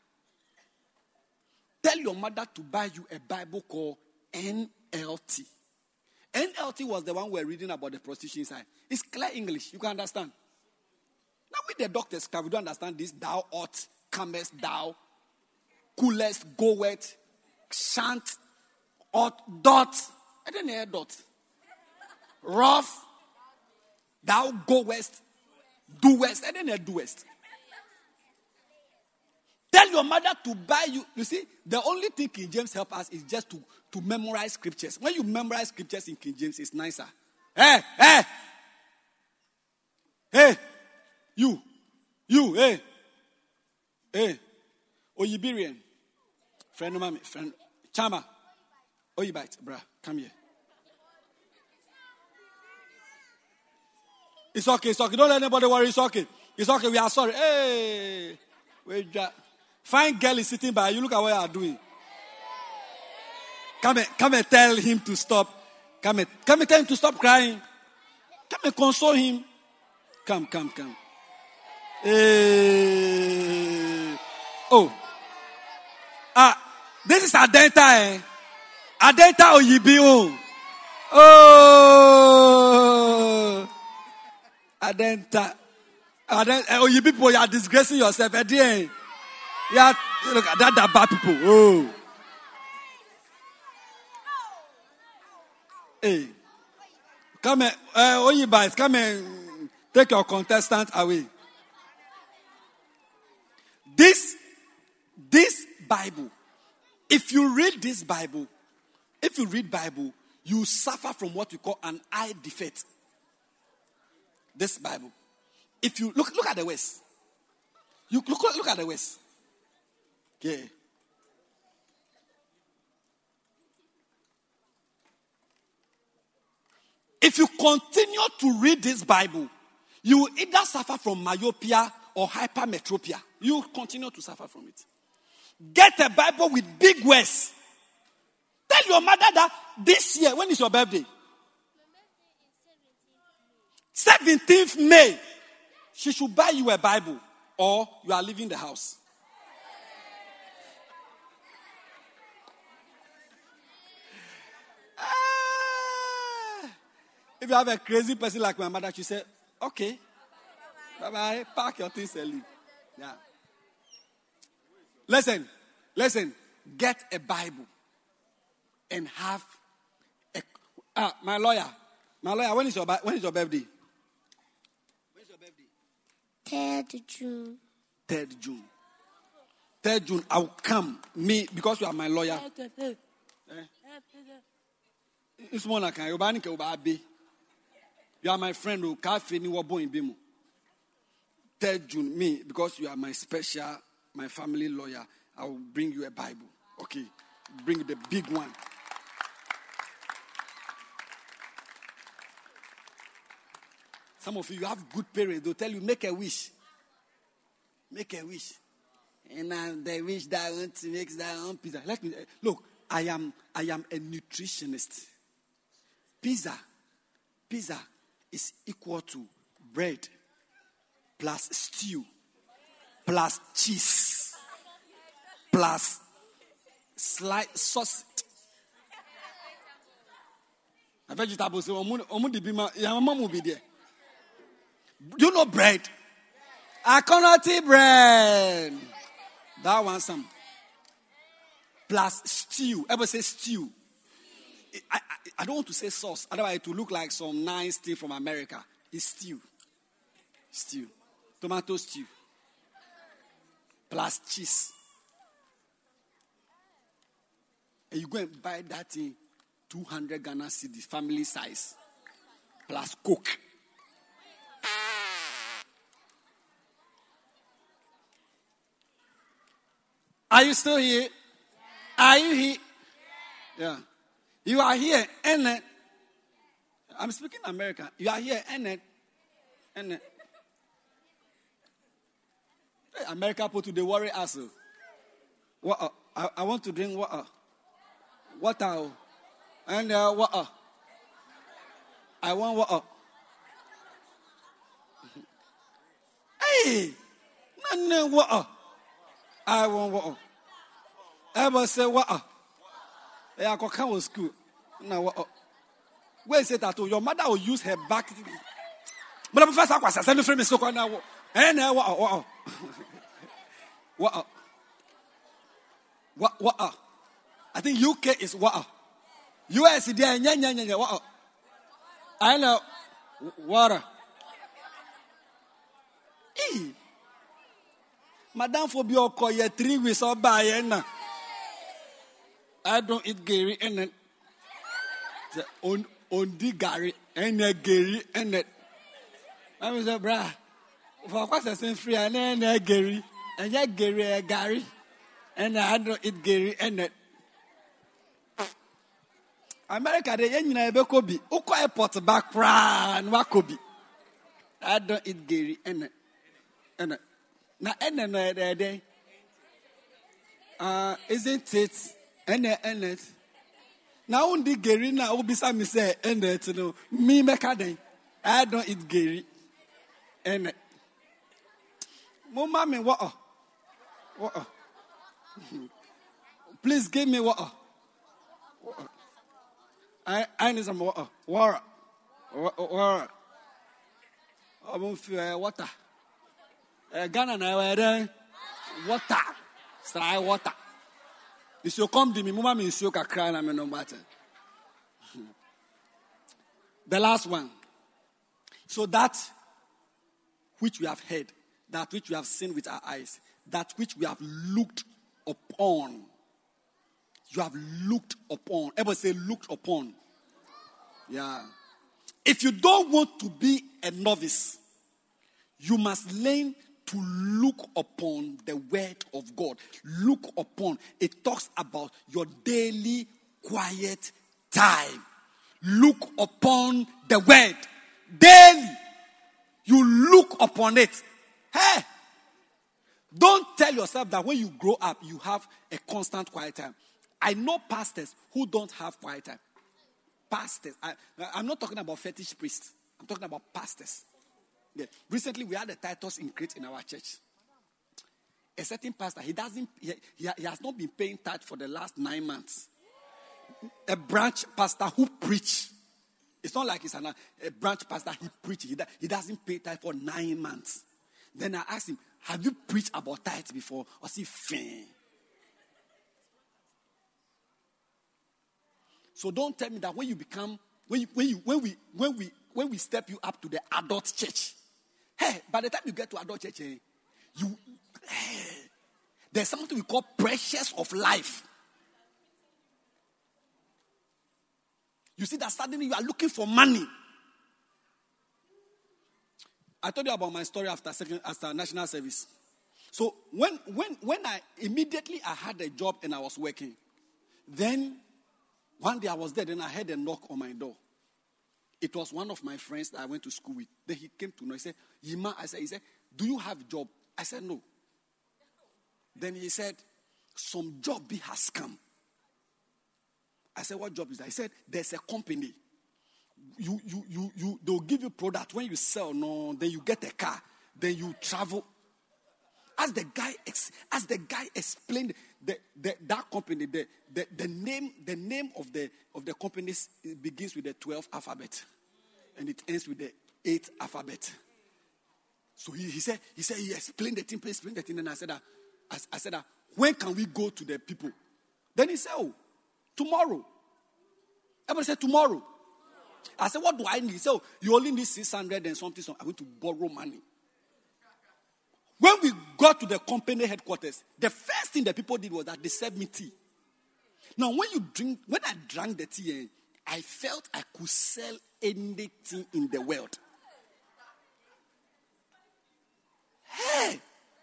Tell your mother to buy you a Bible called N L T. N L T was the one we're reading about the prostitution side. It's clear English. You can understand. Now with the doctors, we don't understand this. Thou art, comest, thou, coolest, goeth, shan't, ought, dot. I don't hear dot. Rough, thou goest, doest. I don't hear doest. Tell your mother to buy you. You see, the only thing King James help us is just to, to memorize scriptures. When you memorize scriptures in King James, it's nicer. Hey, hey, hey, you, you, hey, hey, Oyibirian, friend of mine, friend, Chama, Oyibite, bruh, come here. It's okay, it's okay. Don't let anybody worry. It's okay. It's okay. We are sorry. Hey, wait, that. Fine girl is sitting by you. Look at what you are doing. Come and, come and tell him to stop. Come and, come and tell him to stop crying. Come and console him. Come, come, come. Hey. Oh. Ah, this is Adenta, eh? Adenta Oyibi. Oh. Adenta. Adenta. Oyibi, you are disgracing yourself. Adien. Yeah, look at that, that bad people. Oh. Hey. Come and, uh, Oyibite, come and take your contestant away. This, this Bible, if you read this Bible, if you read Bible, you suffer from what we call an eye defect. This Bible. If you look, look at the West. You look, look at the West. Yeah. If you continue to read this Bible, you will either suffer from myopia or hypermetropia. You will continue to suffer from it. Get a Bible with big words. Tell your mother that this year, when is your birthday? seventeenth May. She should buy you a Bible or you are leaving the house. If you have a crazy person like my mother, she say, okay, bye-bye, pack your things and leave. Yeah. Listen, listen, get a Bible and have a, ah, my lawyer, my lawyer, when is your, when is your birthday? When is your birthday? third June. third June. third June, I'll come, me, because you are my lawyer. Eh? It's more like you are my friend who can't finish what boy in Bimu. third June, me, because you are my special, my family lawyer, I will bring you a Bible. Okay. Bring the big one. Some of you, you have good parents. They'll tell you, make a wish. Make a wish. And uh, they wish that I want to make their own pizza. Let me, look, I am, I am a nutritionist. Pizza, pizza is equal to bread plus stew plus cheese plus slice sauce. A vegetable say, your mom will be there. Do you know bread? I cannot eat bread. That one some. Plus stew. Ever say stew? I, I, I don't want to say sauce. Otherwise, it will look like some nice thing from America. It's stew. Stew. Tomato stew. Plus cheese. And you go and buy that thing, two hundred Ghana cedis, family size. Plus Coke. Are you still here? Are you here? Yeah. You are here. And uh, I'm speaking American. You are here, and it, and it. Hey, America put to the worry us. What? Uh, I, I want to drink water. Water. And uh, water. I want water. Hey, no, no, water. I want water. Ever say water? Hey, I come to school. No water. Where is it that your mother will use her back? But I'm first. I was sending from me so now. And now water, water. Water. What? What? I think U K is what? U S is there. Nya nya nya. What? I know. Water. Eh. Madam Phobia call you three weeks or by na. I don't eat Gary and it. On on the Gary and the Gary and it. I was a bra. For what's the same free and then Gary and yet Gary Gary. And I don't eat Gary and it. America, they ain't never Kobe. Oko airport back and Wakobi. I don't eat Gary and it. And it. Now, and another day. Uh, isn't it? And it, and it. Now, only Gary now will be some say, and it, you know, me make a day. I don't eat Gary and it. Mama, me what? What? Please give me water. water. I, I need some water. Water. Water. I won't feel water. Ghana na water. Water. Try water. If you come to me, mama me you can cry na me no matter. The last one. So that which we have heard, that which we have seen with our eyes, that which we have looked upon. You have looked upon. Everybody say looked upon. Yeah. If you don't want to be a novice, you must learn to look upon the word of God. Look upon. It talks about your daily quiet time. Look upon the word. Daily. You look upon it. Hey! Don't tell yourself that when you grow up, you have a constant quiet time. I know pastors who don't have quiet time. Pastors. I, I'm not talking about fetish priests. I'm talking about pastors. Yeah. Recently, we had a Titus in Crete in our church. A certain pastor, he doesn't, he, he, he has not been paying tithe for the last nine months. A branch pastor who preach. It's not like he's an, a branch pastor, he preaches. He, he doesn't pay tithe for nine months. Then I asked him, have you preached about tithes before? Or see, fin. So don't tell me that when you become, when you, when you, when we, when we, when we step you up to the adult church, hey, by the time you get to adult church, hey, you, hey, there's something we call pressures of life. You see that suddenly you are looking for money. I told you about my story after second, after national service. So when when when I immediately I had a job and I was working, then one day I was there, then I heard a knock on my door. It was one of my friends that I went to school with. Then he came to know. He said, Yima, I said, he said, do you have a job? I said, no. Then he said, some job has come. I said, what job is that? He said, there's a company. You, you, you, you, they'll give you product. When you sell, no, then you get a car. Then you travel. As the guy, as the guy explained the, the, that company, the, the, the name, the name of the of the company begins with the twelfth alphabet, and it ends with the eighth alphabet. So he, he said, he said, he explained the thing, explained the thing, and I said that, I, I said that, when can we go to the people? Then he said, oh, tomorrow. Everybody said tomorrow. I said, what do I need? He said, oh, you only need six hundred and something, so I'm going to borrow money. When we got to the company headquarters, the first thing the people did was that they served me tea. Now, when you drink, when I drank the tea, I felt I could sell anything in the world. Hey!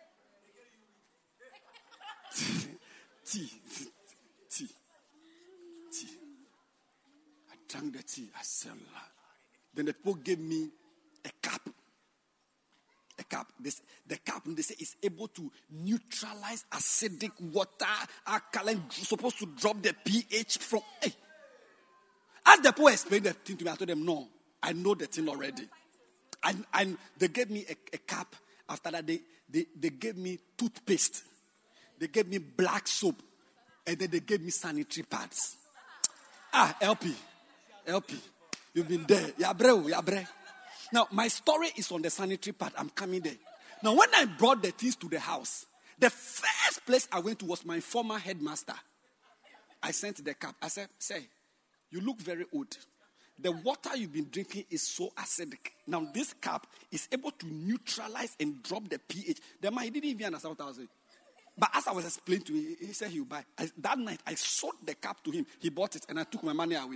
tea, tea, tea. I drank the tea, I sell. Then the people gave me a cap. A cap. This, the cap, they say, is able to neutralize acidic water, alkaline, supposed to drop the pH from. Hey. As the people explained the thing to me, I told them, no, I know the thing already. And, and they gave me a, a cap. After that, they, they, they gave me toothpaste. They gave me black soap. And then they gave me sanitary pads. Ah, L P. L P. You've been there. Yabre, yabre. Now, my story is on the sanitary pad. I'm coming there. Now, when I brought the things to the house, the first place I went to was my former headmaster. I sent the cap. I said, say, you look very old. The water you've been drinking is so acidic. Now, this cap is able to neutralize and drop the pH. The man, he didn't even understand what I was saying. But as I was explaining to him, he said he would buy. I, that night, I sold the cap to him. He bought it, and I took my money away.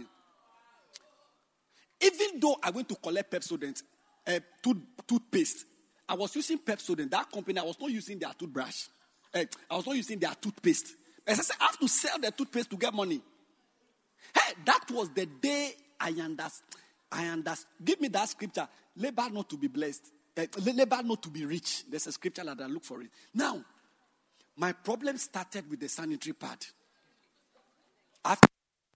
Even though I went to collect Pepsodent, uh, tooth, toothpaste, I was using Pepsodent. That company, I was not using their toothbrush. Uh, I was not using their toothpaste. As I said, I have to sell the toothpaste to get money. Hey, that was the day I understood. I understood. Give me that scripture. Labor not to be blessed. Uh, labor not to be rich. There's a scripture that I look for it. Now, my problem started with the sanitary pad. After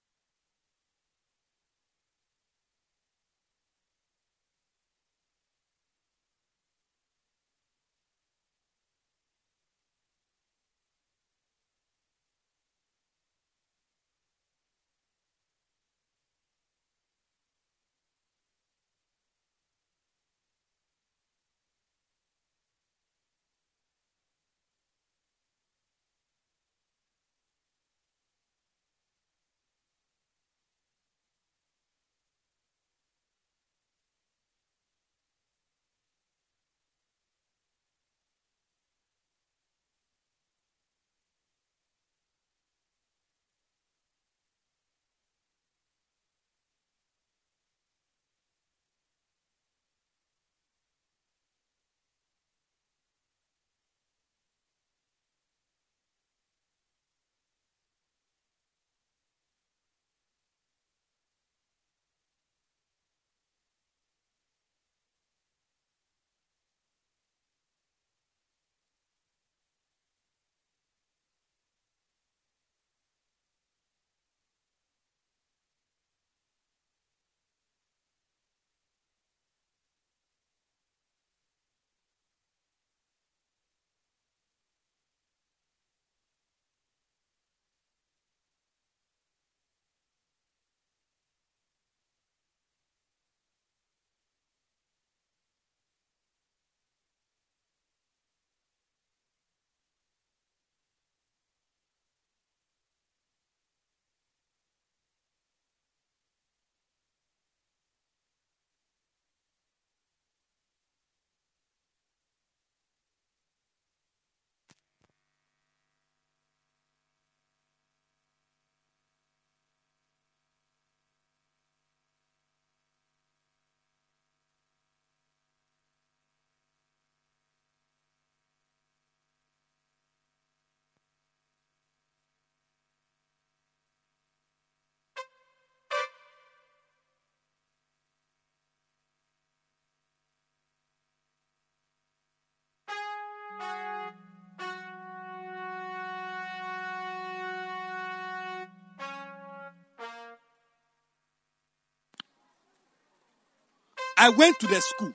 I went to the school,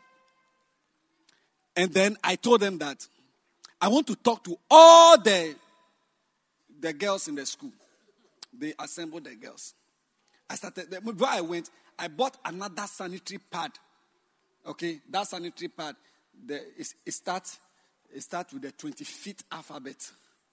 and then I told them that I want to talk to all the, the girls in the school. They assembled the girls. I started, before I went, I bought another sanitary pad. Okay, that sanitary pad, the, it, it starts it starts with the twenty-fifth alphabet.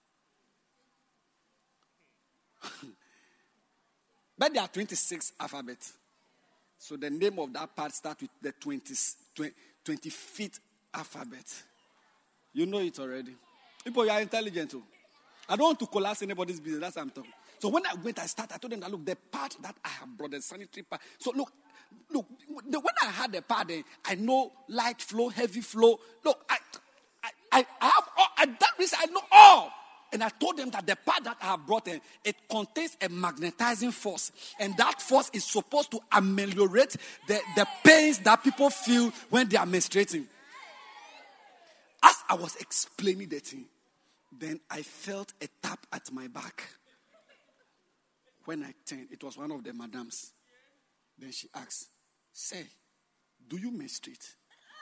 But there are twenty-six alphabets. So the name of that part starts with the twenty, twenty-fifth alphabet. You know it already. People, you are intelligent too. I don't want to collapse anybody's business. That's what I'm talking. So when I went, I started, I told them that, look, the part that I have brought, the sanitary part. So look, look, the, when I had the part, I know light flow, heavy flow. Look, I, I, I, I have all, I, that means I know all. And And I told them that the part that I have brought in, it contains a magnetizing force. And that force is supposed to ameliorate the, the pains that people feel when they are menstruating. As I was explaining the thing, then I felt a tap at my back. When I turned, it was one of the madams. Then she asked, "Say, do you menstruate?"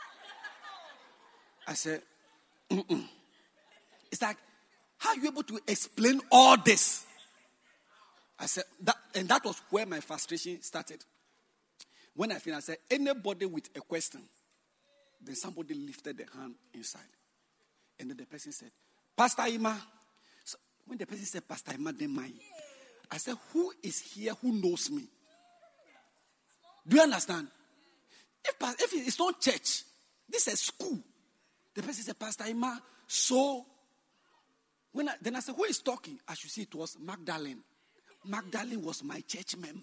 I said, Mm-mm. It's like, how are you able to explain all this? I said, that, and that was where my frustration started. When I finished, I said, anybody with a question, then somebody lifted the hand inside. And then the person said, "Pastor Ima." So when the person said, "Pastor Ima," then my, I said, who is here who knows me? Do you understand? If, if it's not church, this is a school. The person said, "Pastor Ima." So, when I, then I said, who is talking? I should see it was Magdalene. Magdalene was my church member.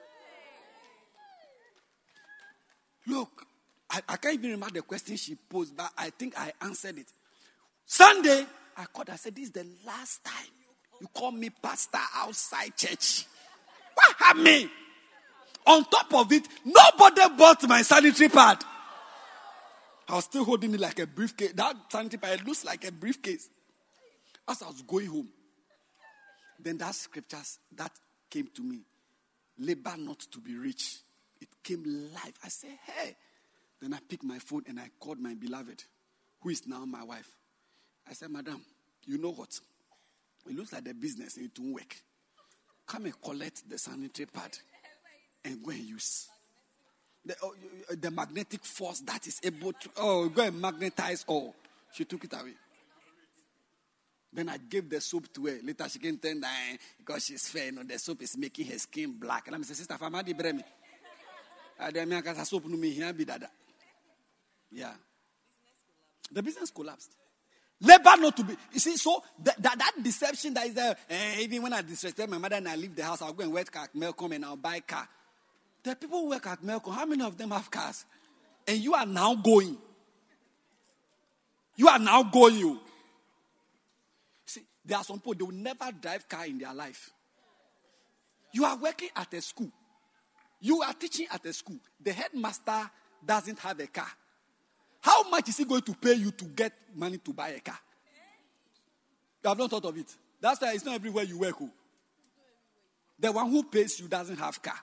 Look, I, I can't even remember the question she posed, but I think I answered it. Sunday, I called, I said, "This is the last time you call me pastor outside church." What happened? On top of it, nobody bought my sanitary pad. I was still holding it like a briefcase. That sanitary pad, it looks like a briefcase. As I was going home, then that scriptures that came to me, labor not to be rich. It came live. I said, hey. Then I picked my phone and I called my beloved, who is now my wife. I said, "Madam, you know what? It looks like the business and it won't work. Come and collect the sanitary pad and go and use. The, oh, the magnetic force that is able to, oh, go and magnetize all." She took it away. Then I gave the soap to her. Later she came turn down because she's fair. You know, the soap is making her skin black. And I said, "Sister, Famadi Bremi. I don't mean because soap no me here be that." Yeah. The business collapsed. Labor not to be. You see, so that, that, that deception that is there, eh, even when I disrespect my mother and I leave the house, I'll go and work at Melcom and I'll buy a car. The people who work at Melcom, how many of them have cars? And you are now going. You are now going. You. See, there are some people, they will never drive car in their life. You are working at a school. You are teaching at a school. The headmaster doesn't have a car. How much is he going to pay you to get money to buy a car? You have not thought of it. That's why it's not everywhere you work. Oh. The one who pays you doesn't have car.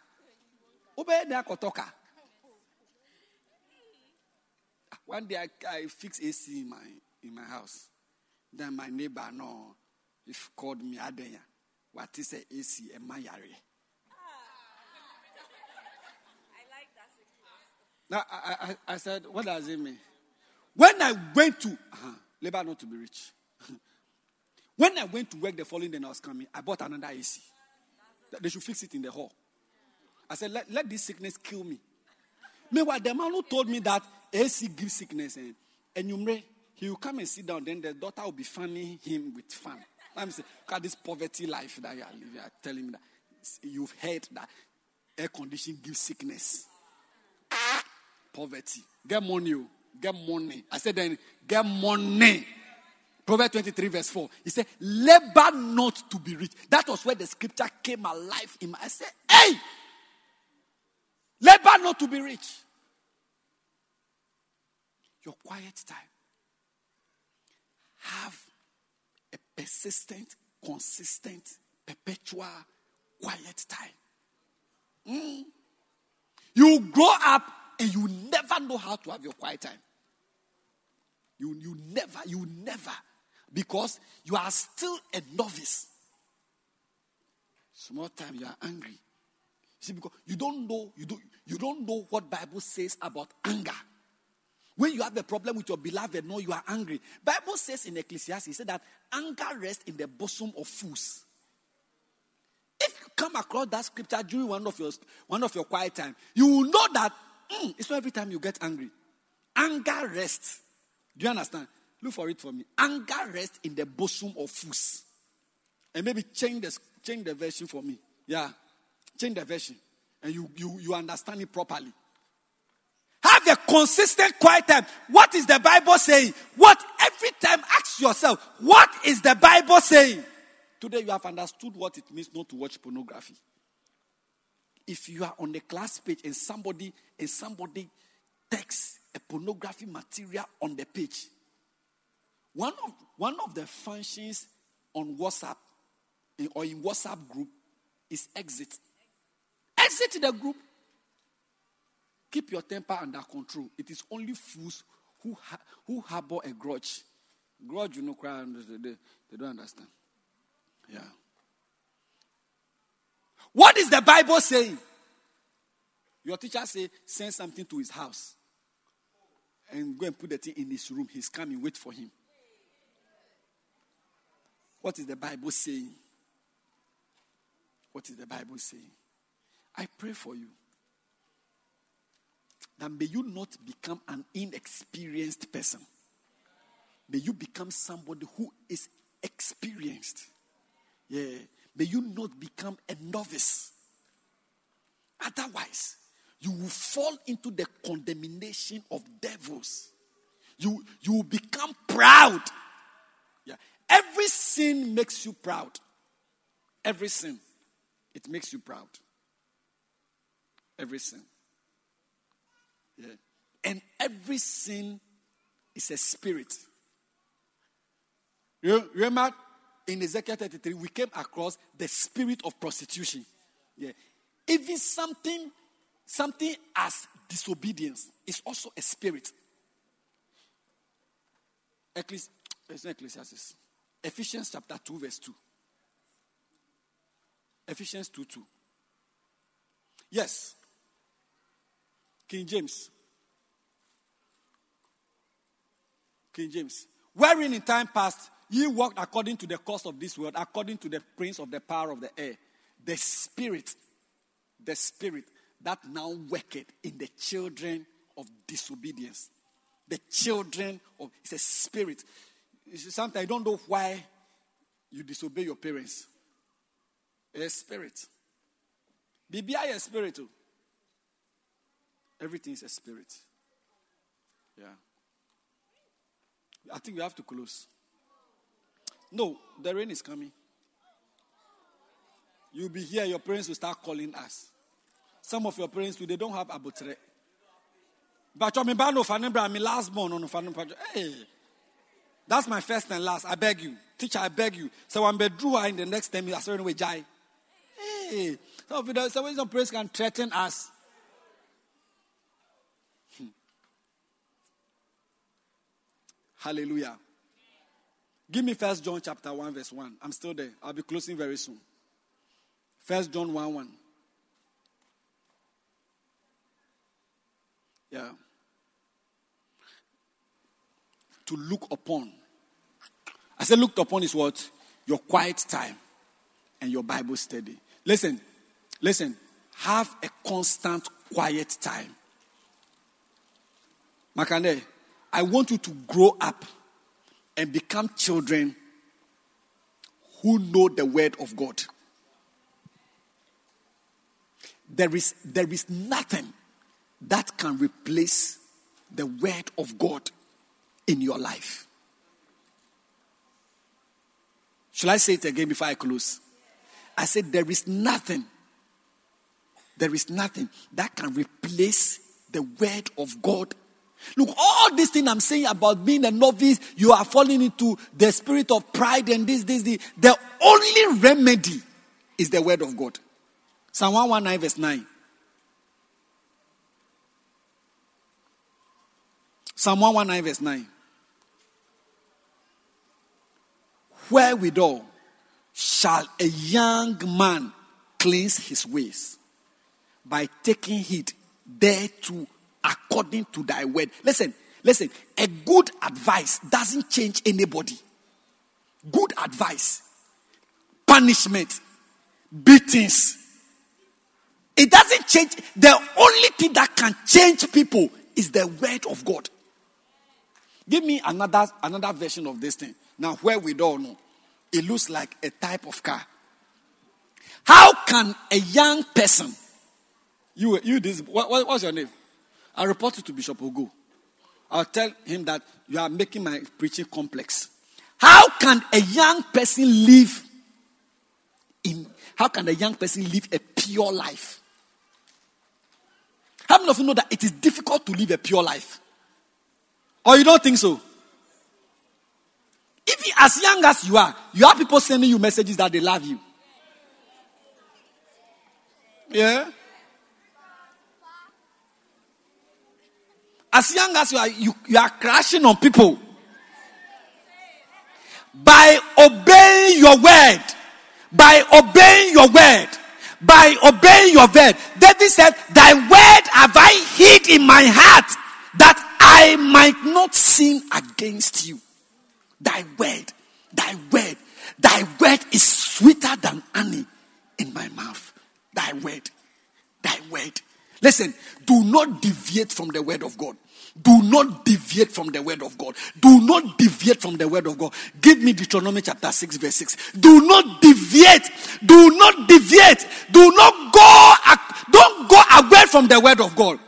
One day I, I fixed A C in my in my house. Then my neighbor no, if called me Adenya. What is a A C and my yari? Now I, I I said, what does it mean? When I went to uh-huh, labor not to be rich. When I went to work the following day, I was coming. I bought another A C. They should fix it in the hall. I said, let, let this sickness kill me. Meanwhile, the man who told me that A C gives sickness, and, and you may, he will come and sit down, then the daughter will be fanning him with fun. Let me say, look at this poverty life that you are living. You are telling me that you've heard that air conditioning gives sickness. Poverty. Get money. Get money. I said then, get money. Proverbs twenty-three verse four. He said, labor not to be rich. That was where the scripture came alive in my, I said, hey! Labor not to be rich. Your quiet time. Have a persistent, consistent, perpetual quiet time. Mm. You grow up and you never know how to have your quiet time. You, you never, you never. Because you are still a novice. Small time you are angry. See, because you don't know, you don't, you don't know what Bible says about anger. When you have a problem with your beloved, no, you are angry. Bible says in Ecclesiastes, it said that anger rests in the bosom of fools. If you come across that scripture during one of your one of your quiet time, you will know that mm, it's not every time you get angry. Anger rests. Do you understand? Look for it for me. Anger rests in the bosom of fools. And maybe change the change the version for me. Yeah. Change the version. And you, you, you understand it properly. Have a consistent quiet time. What is the Bible saying? What every time ask Ask yourself, what is the Bible saying? Today you have understood what it means not to watch pornography. If you are on the class page and somebody and somebody texts a pornography material on the page, one of one of the functions on WhatsApp or in WhatsApp group is exit. Exit the group. Keep your temper under control. It is only fools who ha- who harbor a grudge. Grudge, you know, cry, they, they don't understand. Yeah. What is the Bible saying? Your teacher say, send something to his house. And go and put the thing in his room. He's coming, wait for him. What is the Bible saying? What is the Bible saying? I pray for you that may you not become an inexperienced person. May you become somebody who is experienced. Yeah. May you not become a novice. Otherwise, you will fall into the condemnation of devils. You, you will become proud. Yeah. Every sin makes you proud. Every sin. It makes you proud. Every sin. Yeah. And every sin is a spirit. You remember in Ezekiel thirty-three, we came across the spirit of prostitution. Yeah. Even something, something as disobedience is also a spirit. Ecclesi- it's not Ecclesiastes. Ephesians chapter two, verse two. Ephesians two, two. Yes. King James. King James. Wherein in time past, ye walked according to the course of this world, according to the prince of the power of the air, the spirit, the spirit that now worketh in the children of disobedience. The children of, it's a spirit. Sometimes you don't know why you disobey your parents. It's a spirit. B B I is a spirit too. Everything is a spirit. Yeah. I think we have to close. No, the rain is coming. You'll be here, your parents will start calling us. Some of your parents, they don't have abutre. But I'm my last born on the Hey, that's my first and last. I beg you. Teacher, I beg you. So I'm bedrew in the next ten minutes. I Jai. Hey, some of you, some of your parents can threaten us. Hmm. Hallelujah. Give me First John chapter one, verse one. I'm still there. I'll be closing very soon. First John one, one. Yeah. To look upon. I said looked upon is what? Your quiet time and your Bible study. Listen, listen. Have a constant quiet time. Makande, I want you to grow up and become children who know the word of God. There is, there is nothing that can replace the word of God in your life. Shall I say it again before I close? I said there is nothing, there is nothing that can replace the word of God. Look, all this thing I'm saying about being a novice, you are falling into the spirit of pride and this, this, this. The only remedy is the word of God. Psalm one nineteen verse nine. Psalm one nineteen verse nine. Wherewithal shall a young man cleanse his ways? By taking heed thereto according to thy word. Listen, listen. A good advice doesn't change anybody. Good advice, punishment, beatings, it doesn't change. The only thing that can change people is the word of God. Give me another another version of this thing. Now, where we don't know, it looks like a type of car. How can a young person, you you this what, what what's your name? I report it to Bishop Ogo. I'll tell him that you are making my preaching complex. How can a young person live in, how can a young person live a pure life? How many of you know that it is difficult to live a pure life? Or you don't think so? If you, as young as you are, you have people sending you messages that they love you. Yeah? As young as you are, you, you are crashing on people. By obeying your word. By obeying your word. By obeying your word. David said, thy word have I hid in my heart, that I might not sin against you. Thy word, thy word, thy word is sweeter than honey in my mouth. Thy word, thy word. Listen, do not deviate from the word of God. Do not deviate from the word of God. Do not deviate from the word of God. Give me Deuteronomy chapter six verse six. Do not deviate. Do not deviate. Do not go, don't go away from the word of God.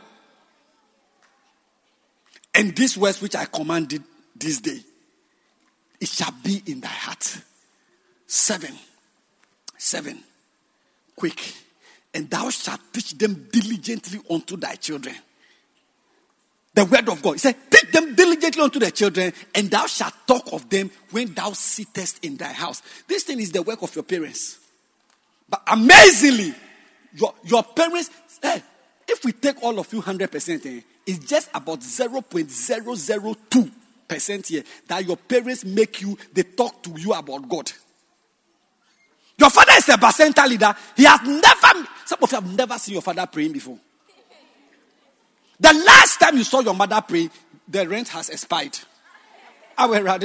And these words which I commanded this day, it shall be in thy heart. Seven. Seven. Quick. And thou shalt teach them diligently unto thy children. The word of God. He said, teach them diligently unto thy children, and thou shalt talk of them when thou sittest in thy house. This thing is the work of your parents. But amazingly, your, your parents, hey, if we take all of you one hundred percent, eh, it's just about zero point zero zero two percent here that your parents make you, they talk to you about God. Your father is a Bacenta leader. He has never, some of you have never seen your father praying before. The last time you saw your mother pray, the rent has expired. And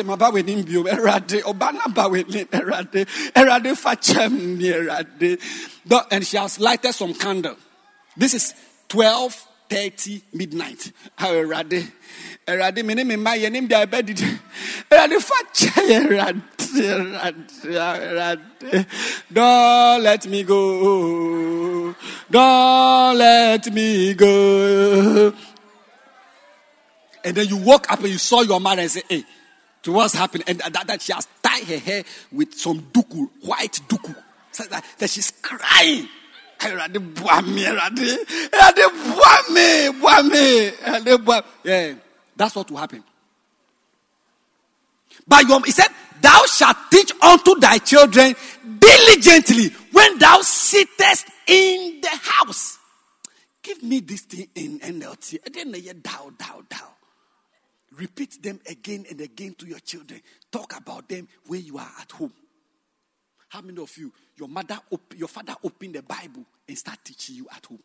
she has lighted some candle. This is twelve thirty midnight. Don't let me go. Don't let me go. And then you woke up and you saw your mother and say, hey, to what's happening? And that, that she has tied her hair with some duku, white duku. So that, that she's crying. Yeah, that's what will happen. But your, he said, thou shalt teach unto thy children diligently when thou sittest in the house. Give me this thing in N L T. Thou, thou, thou. Repeat them again and again to your children. Talk about them when you are at home. How many of you, your mother, op- your father opened the Bible and start teaching you at home?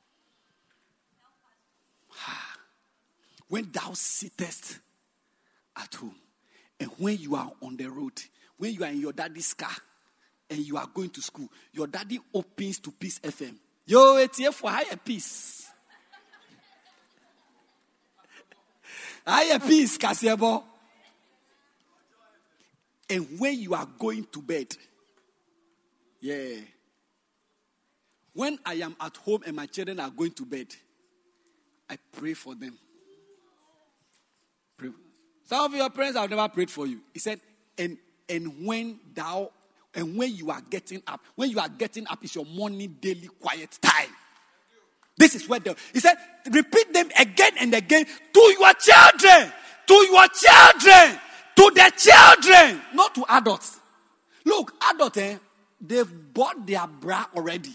When thou sittest at home, and when you are on the road, when you are in your daddy's car, and you are going to school, your daddy opens to Peace F M. Yo, it's here for higher peace. Higher peace, Kasiebo. And when you are going to bed, yeah. When I am at home and my children are going to bed, I pray for them. Pray. Some of your parents have never prayed for you. He said, and and when thou and when you are getting up, when you are getting up is your morning daily quiet time. This is where the, he said, repeat them again and again to your children, to your children, to the children, not to adults. Look, adults, eh, they've bought their bra already.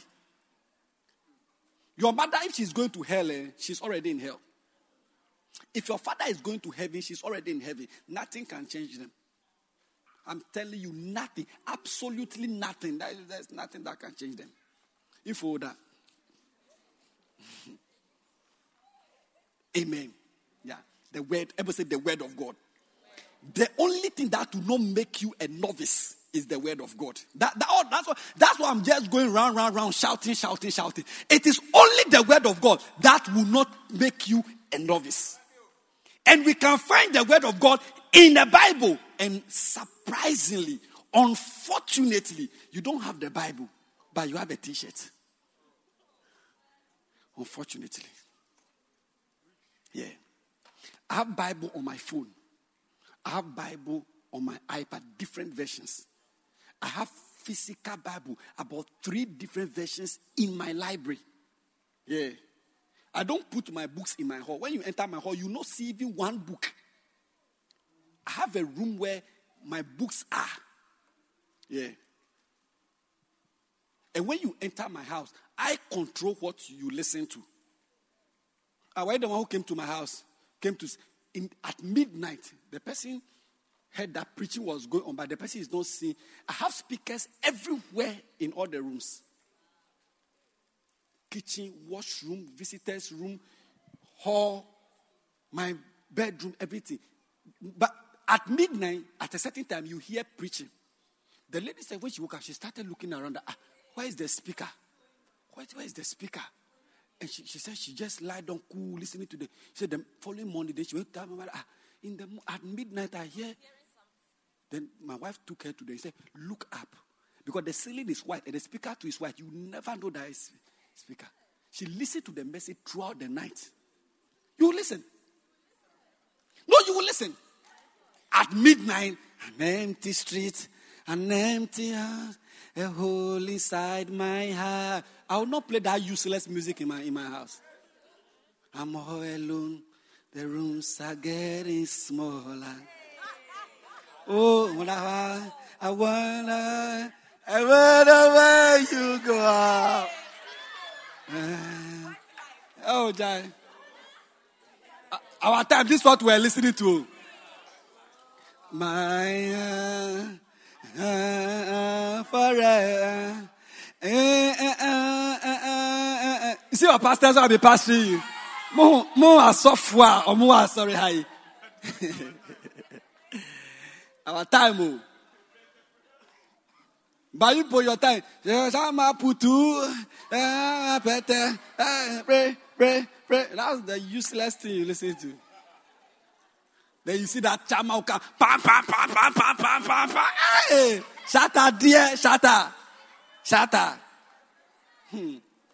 Your mother, if she's going to hell, eh, she's already in hell. If your father is going to heaven, she's already in heaven. Nothing can change them. I'm telling you, nothing. Absolutely nothing. There's nothing that can change them. If all that. Amen. Yeah. The word, everybody say the word of God. The only thing that will not make you a novice is the word of God. That, that, oh, that's, what, that's why I'm just going round, round, round, shouting, shouting, shouting. It is only the word of God that will not make you a novice. And we can find the word of God in the Bible. And surprisingly, unfortunately, you don't have the Bible, but you have a t-shirt. Unfortunately. Yeah. I have Bible on my phone. I have Bible on my iPad, different versions. I have physical Bible, about three different versions in my library. Yeah. I don't put my books in my hall. When you enter my hall, you not see even one book. I have a room where my books are. Yeah. And when you enter my house, I control what you listen to. I was the one who came to my house, came to in, at midnight. The person heard that preaching was going on, but the person is not seeing. I have speakers everywhere in all the rooms. Kitchen, washroom, visitors' room, hall, my bedroom, everything. But at midnight, at a certain time, you hear preaching. The lady said when she woke up, she started looking around. Ah, where is the speaker? Where, where is the speaker? And she, she said she just lied down cool, listening to the. She said the following morning, then she went to her, ah, in the at midnight I hear. Then my wife took her to the. She said, look up, because the ceiling is white and the speaker too is white. You never know that is speaker. She listened to the message throughout the night. You listen. No, you will listen. At midnight, an empty street, an empty house, a hole inside my heart. I will not play that useless music in my in my house. I'm all alone. The rooms are getting smaller. Oh, I, I wanna, I wanna where you go. Uh, oh, Jai. Uh, our time, this is what we're listening to. My uh, uh, uh, forever. Uh, uh, uh, uh, uh, uh. You see, our pastors will be pastoring you. More, more software or more sorry high. Our time, oh. But you put your time. Pray, pray, pray. That's the useless thing you listen to. Then you see that chama come. Pa, pa, pa, pa, pa, pa, pa, pa. Hey! Shatter, dear, shatter. Shatter. Hmm.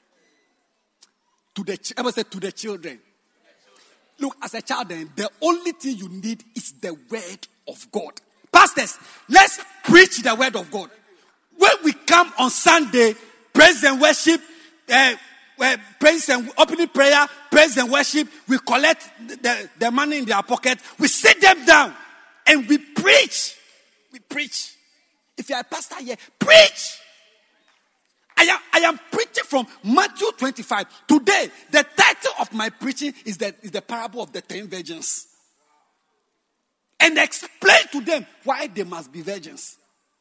To the, ever say to the children. Look, as a child, then, the only thing you need is the word of God. Pastors, let's preach the word of God. When we come on Sunday, praise and worship, uh, uh, praise and opening prayer, praise and worship, we collect the, the, the money in their pocket, we sit them down, and we preach. We preach. If you are a pastor here, preach. I am, I am preaching from Matthew twenty-five. Today, the title of my preaching is the, is the parable of the ten virgins. And explain to them why they must be virgins.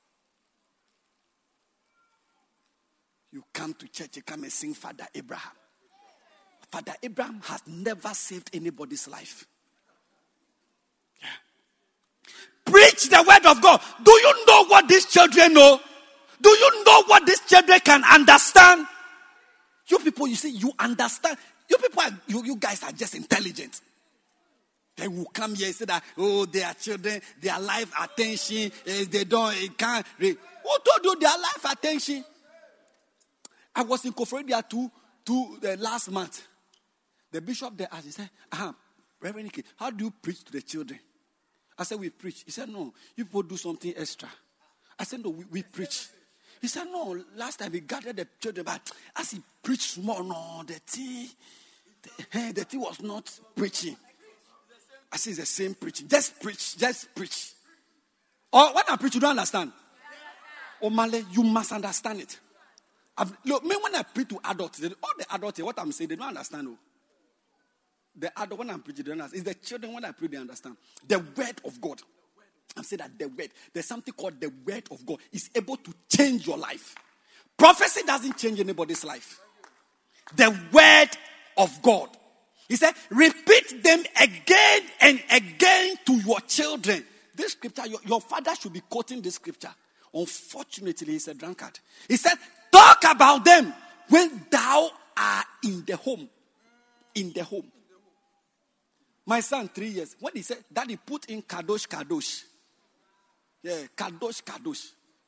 You come to church, you come and sing Father Abraham. Father Abraham has never saved anybody's life. Yeah. Preach the word of God. Do you know what these children know? Do you know what these children can understand? You people, you see, you understand. You people, are, you, you guys are just intelligent. They will come here and say that, oh, they are children, their life attention, eh, they don't, it can't. Who told you their life attention? I was in Koforidua two, two uh, last month. The bishop there asked, he said, ah, Reverend Ike, how do you preach to the children? I said, we preach. He said, no, you people do something extra. I said, no, we, we preach. He said, no, last time we gathered the children, but as he preached more, no, the tea, the, the tea was not preaching. I say it's the same preaching. Just preach, just preach. Or when I preach, you don't understand. Oh, Male, you must understand it. I've, look, me when I preach to adults, they, all the adults, what I'm saying, they don't understand. Oh. The adult, when I'm preaching, they don't understand. It's the children, when I preach, they understand. The word of God. I'm saying that the word, there's something called the word of God. Is able to change your life. Prophecy doesn't change anybody's life. The word of God. He said, repeat them again and again to your children. This scripture, your, your father should be quoting this scripture. Unfortunately, he's a drunkard. He said, talk about them when thou art in the home. In the home. My son, three years, when he said, Daddy, put in Kadosh, Kadosh. Yeah, Kadosh, Kadosh.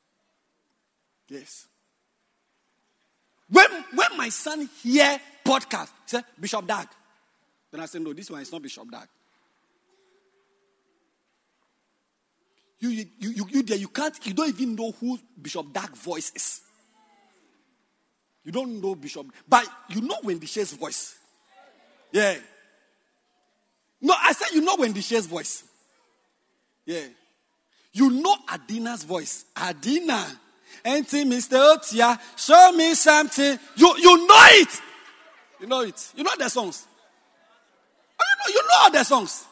Yes. When, when my son hear podcast, he said, Bishop Dag. Then I said, no, this one is not Bishop Dag. You, you, you, you, you, there, you can't, you don't even know who Bishop Dark voice is. You don't know Bishop, but you know Wendy Shea's voice. Yeah. No, I said you know Wendy Shea's voice. Yeah. You know Adina's voice. Adina. Auntie Mister Otia, show me something. You, you know it. You know it. You know the songs. Oh, you know, you know all the songs.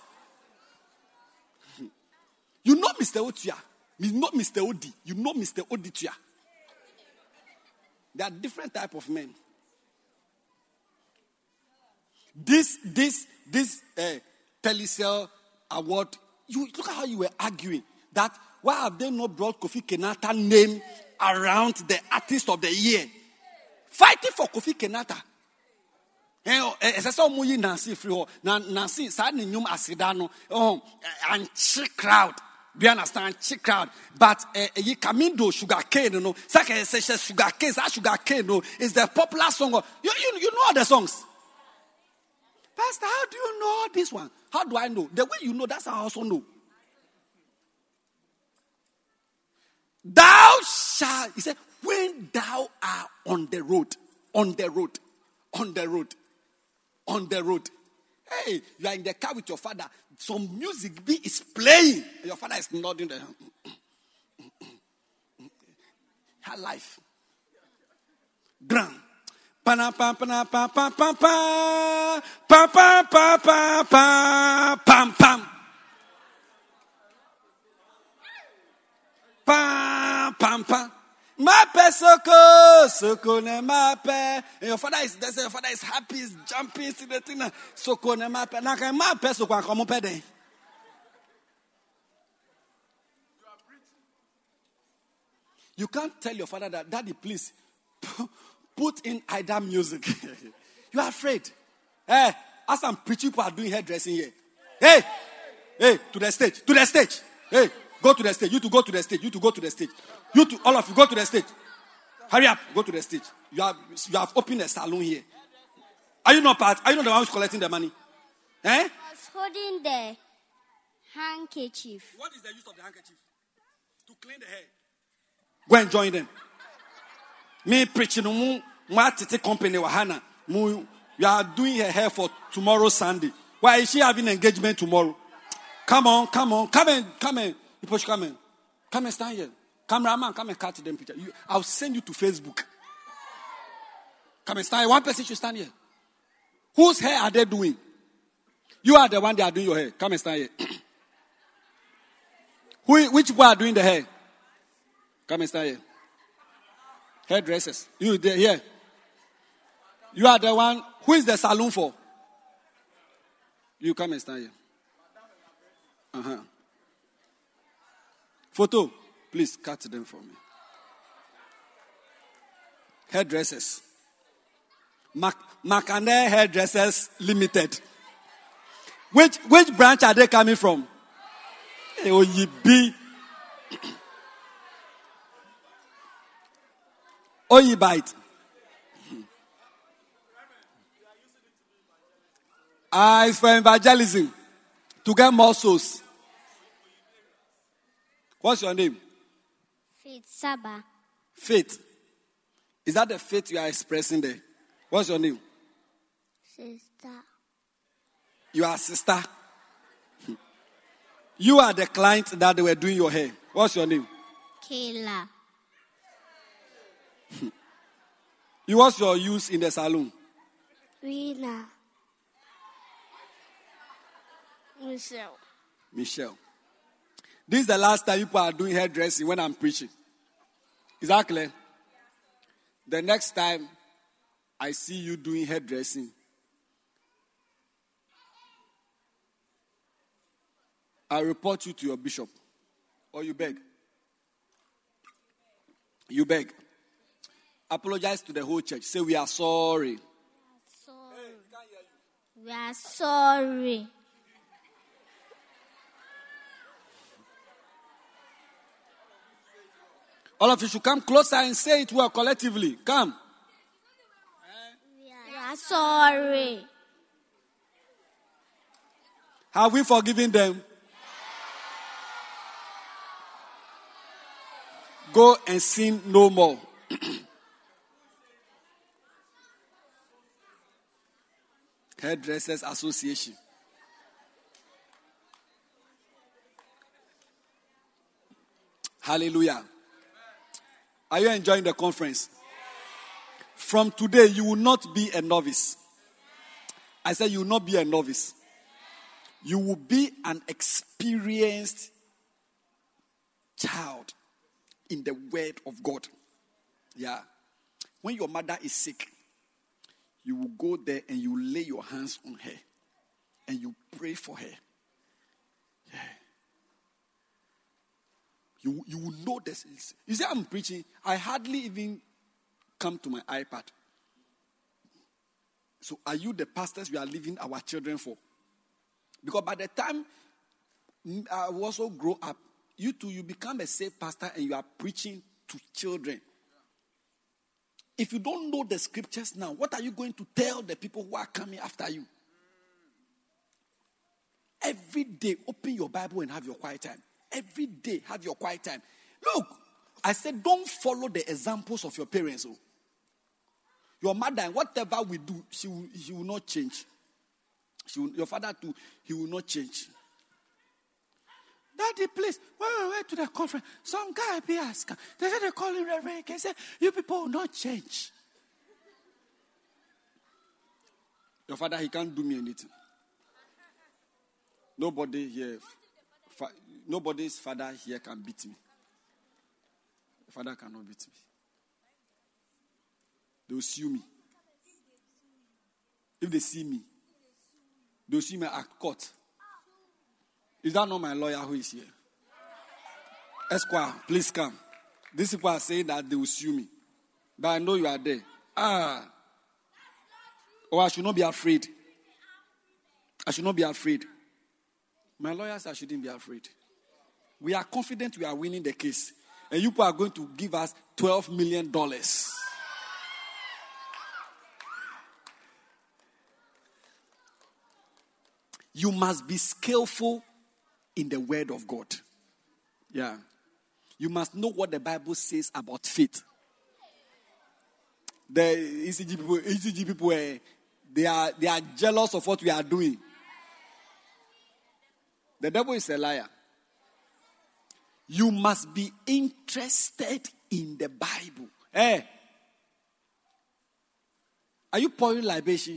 You know Mister Otia. You know Mister Odi. You know Mister Oditua. There are different type of men. This, this, this uh, Telecel award, you look at how you were arguing that why have they not brought Kofi Kenata name around the artist of the year? Fighting for Kofi Kenata. As I saw Muyi Nancy Free, Nancy, Sani Num Asidano, oh, and chick crowd. Do you understand? Chick crowd. But you Kamindo sugar cane, you know. Second session sugar cane, that sugar cane, no, is the popular song. You, you, you know the songs. Pastor, how do you know this one? How do I know? The way you know, that's how I also know. Thou shalt, he said, when thou art on the road, on the road, on the road, on the road. Hey, you are in the car with your father. Some music be is playing. Your father is nodding there. Her life. Grand. Pana pa pa pa pa pa pa pa pa pa pa pa pam pam. Pam pam pam. Mape soko, soko ne mape. And your father is there. Your father is happy, is jumping, see the thing. Soko ne mape. Na kan mape soko an komo pede. You can't tell your father that, Daddy, please put in either music. You are afraid. Hey, as I'm preaching, people are doing hairdressing here. Hey, hey, to the stage, to the stage. Hey, go to the stage. You to go to the stage. You to go to the stage. You to all of you go to the stage. Hurry up, go to the stage. You have you have opened a salon here. Are you not part? Are you not the one who's collecting the money? Eh? I was holding the handkerchief. What is the use of the handkerchief? To clean the hair. Go and join them. Me preaching mu matete company wahana. Mu you are doing her hair for tomorrow Sunday. Why is she having engagement tomorrow? Come on, come on, come and come and you push come in. Come and stand here. Cameraman, come and cut them picture. You, I'll send you to Facebook. Come and stand here. One person should stand here. Whose hair are they doing? You are the one they are doing your hair. Come and stand here. Who, which people are doing the hair? Come and stand here. Hairdressers. You there here. You are the one. Who is the salon for? You come and stand here. Uh-huh. Photo. Please cut them for me. Hairdressers. Mac, Macane Hairdressers Limited. Which which branch are they coming from? O Y B. Oyibite. Ah, it's for evangelism. To get more souls. What's your name? Faith Saba. Faith. Is that the faith you are expressing there? What's your name? Sister. You are sister. You are the client that they were doing your hair. What's your name? Kayla. You what's your use in the salon? Rina. Michelle. Michelle. This is the last time people are doing hairdressing when I'm preaching. Is that clear? The next time I see you doing hairdressing, I report you to your bishop. Or you beg. You beg. Apologize to the whole church. Say we are sorry. Sorry. We are sorry. All of you should come closer and say it well collectively. Come. We are sorry. Have we forgiven them? Go and sin no more. Hairdressers Association. Hallelujah. Are you enjoying the conference? From today, you will not be a novice. I said you will not be a novice. You will be an experienced child in the word of God. Yeah. When your mother is sick, you will go there and you lay your hands on her and you pray for her. Yeah. You, you will know this. You see, I'm preaching. I hardly even come to my iPad. So are you the pastors we are leaving our children for? Because by the time I also grow up, you too, you become a safe pastor and you are preaching to children. If you don't know the scriptures now, what are you going to tell the people who are coming after you? Every day, open your Bible and have your quiet time. Every day, have your quiet time. Look, I said, don't follow the examples of your parents. Oh. Your mother, whatever we do, she will, she will not change. She will, your father too, he will not change. Daddy, please, when we went to the conference, some guy be asking. They said they call him Reverend. He said, you people will not change. Your father, he can't do me anything. Nobody here, fa- nobody's father here can beat me. The father cannot beat me. They will sue me. If they see me, they will see me at court. Is that not my lawyer who is here? Esquire, please come. These people are saying that they will sue me. But I know you are there. Ah. Oh, I should not be afraid. I should not be afraid. My lawyer said I shouldn't be afraid. We are confident we are winning the case. And you people are going to give us twelve million dollars. You must be skillful in the word of God. Yeah. You must know what the Bible says about faith. The E C G people, E C G people uh, they are they are jealous of what we are doing. The devil is a liar. You must be interested in the Bible. Hey. Are you pouring libation?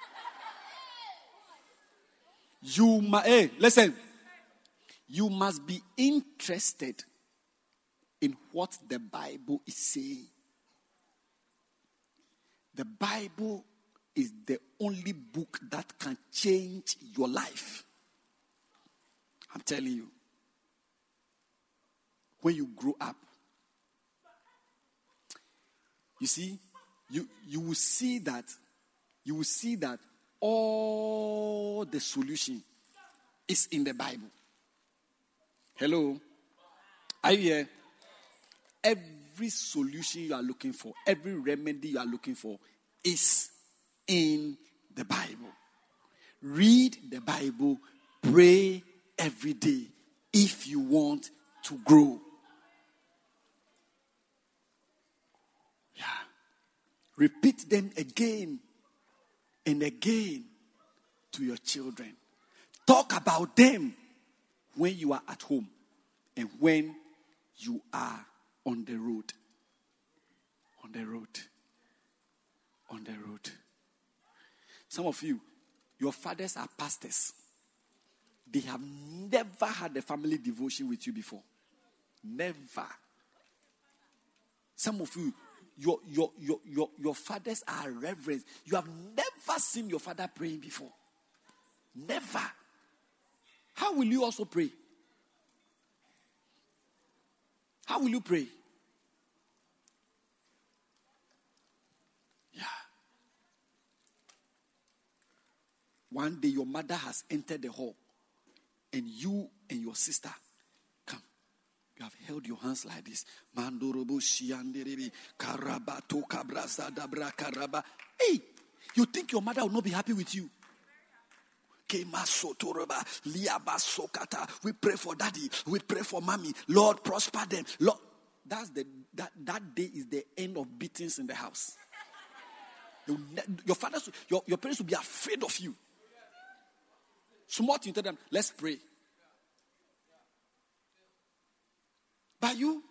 You must, hey, listen. You must be interested in what the Bible is saying. The Bible is the only book that can change your life. I'm telling you. When you grow up, you see, you, you will see that, you will see that all the solution is in the Bible. Hello? Are you here? Every solution you are looking for, every remedy you are looking for is in the Bible. Read the Bible, pray every day if you want to grow. Yeah. Repeat them again and again to your children. Talk about them when you are at home and when you are on the road. On the road. On the road. Some of you, your fathers are pastors. They have never had a family devotion with you before. Never. Some of you, your, your, your, your, your fathers are reverends. You have never seen your father praying before. Never. How will you also pray? How will you pray? Yeah. One day your mother has entered the hall and you and your sister come. You have held your hands like this. Hey, you think your mother will not be happy with you? We pray for daddy. We pray for mommy. Lord, prosper them. Lord, that's the that, that day is the end of beatings in the house. Your fathers, your, your parents will be afraid of you. Smart, you tell them, let's pray. But you,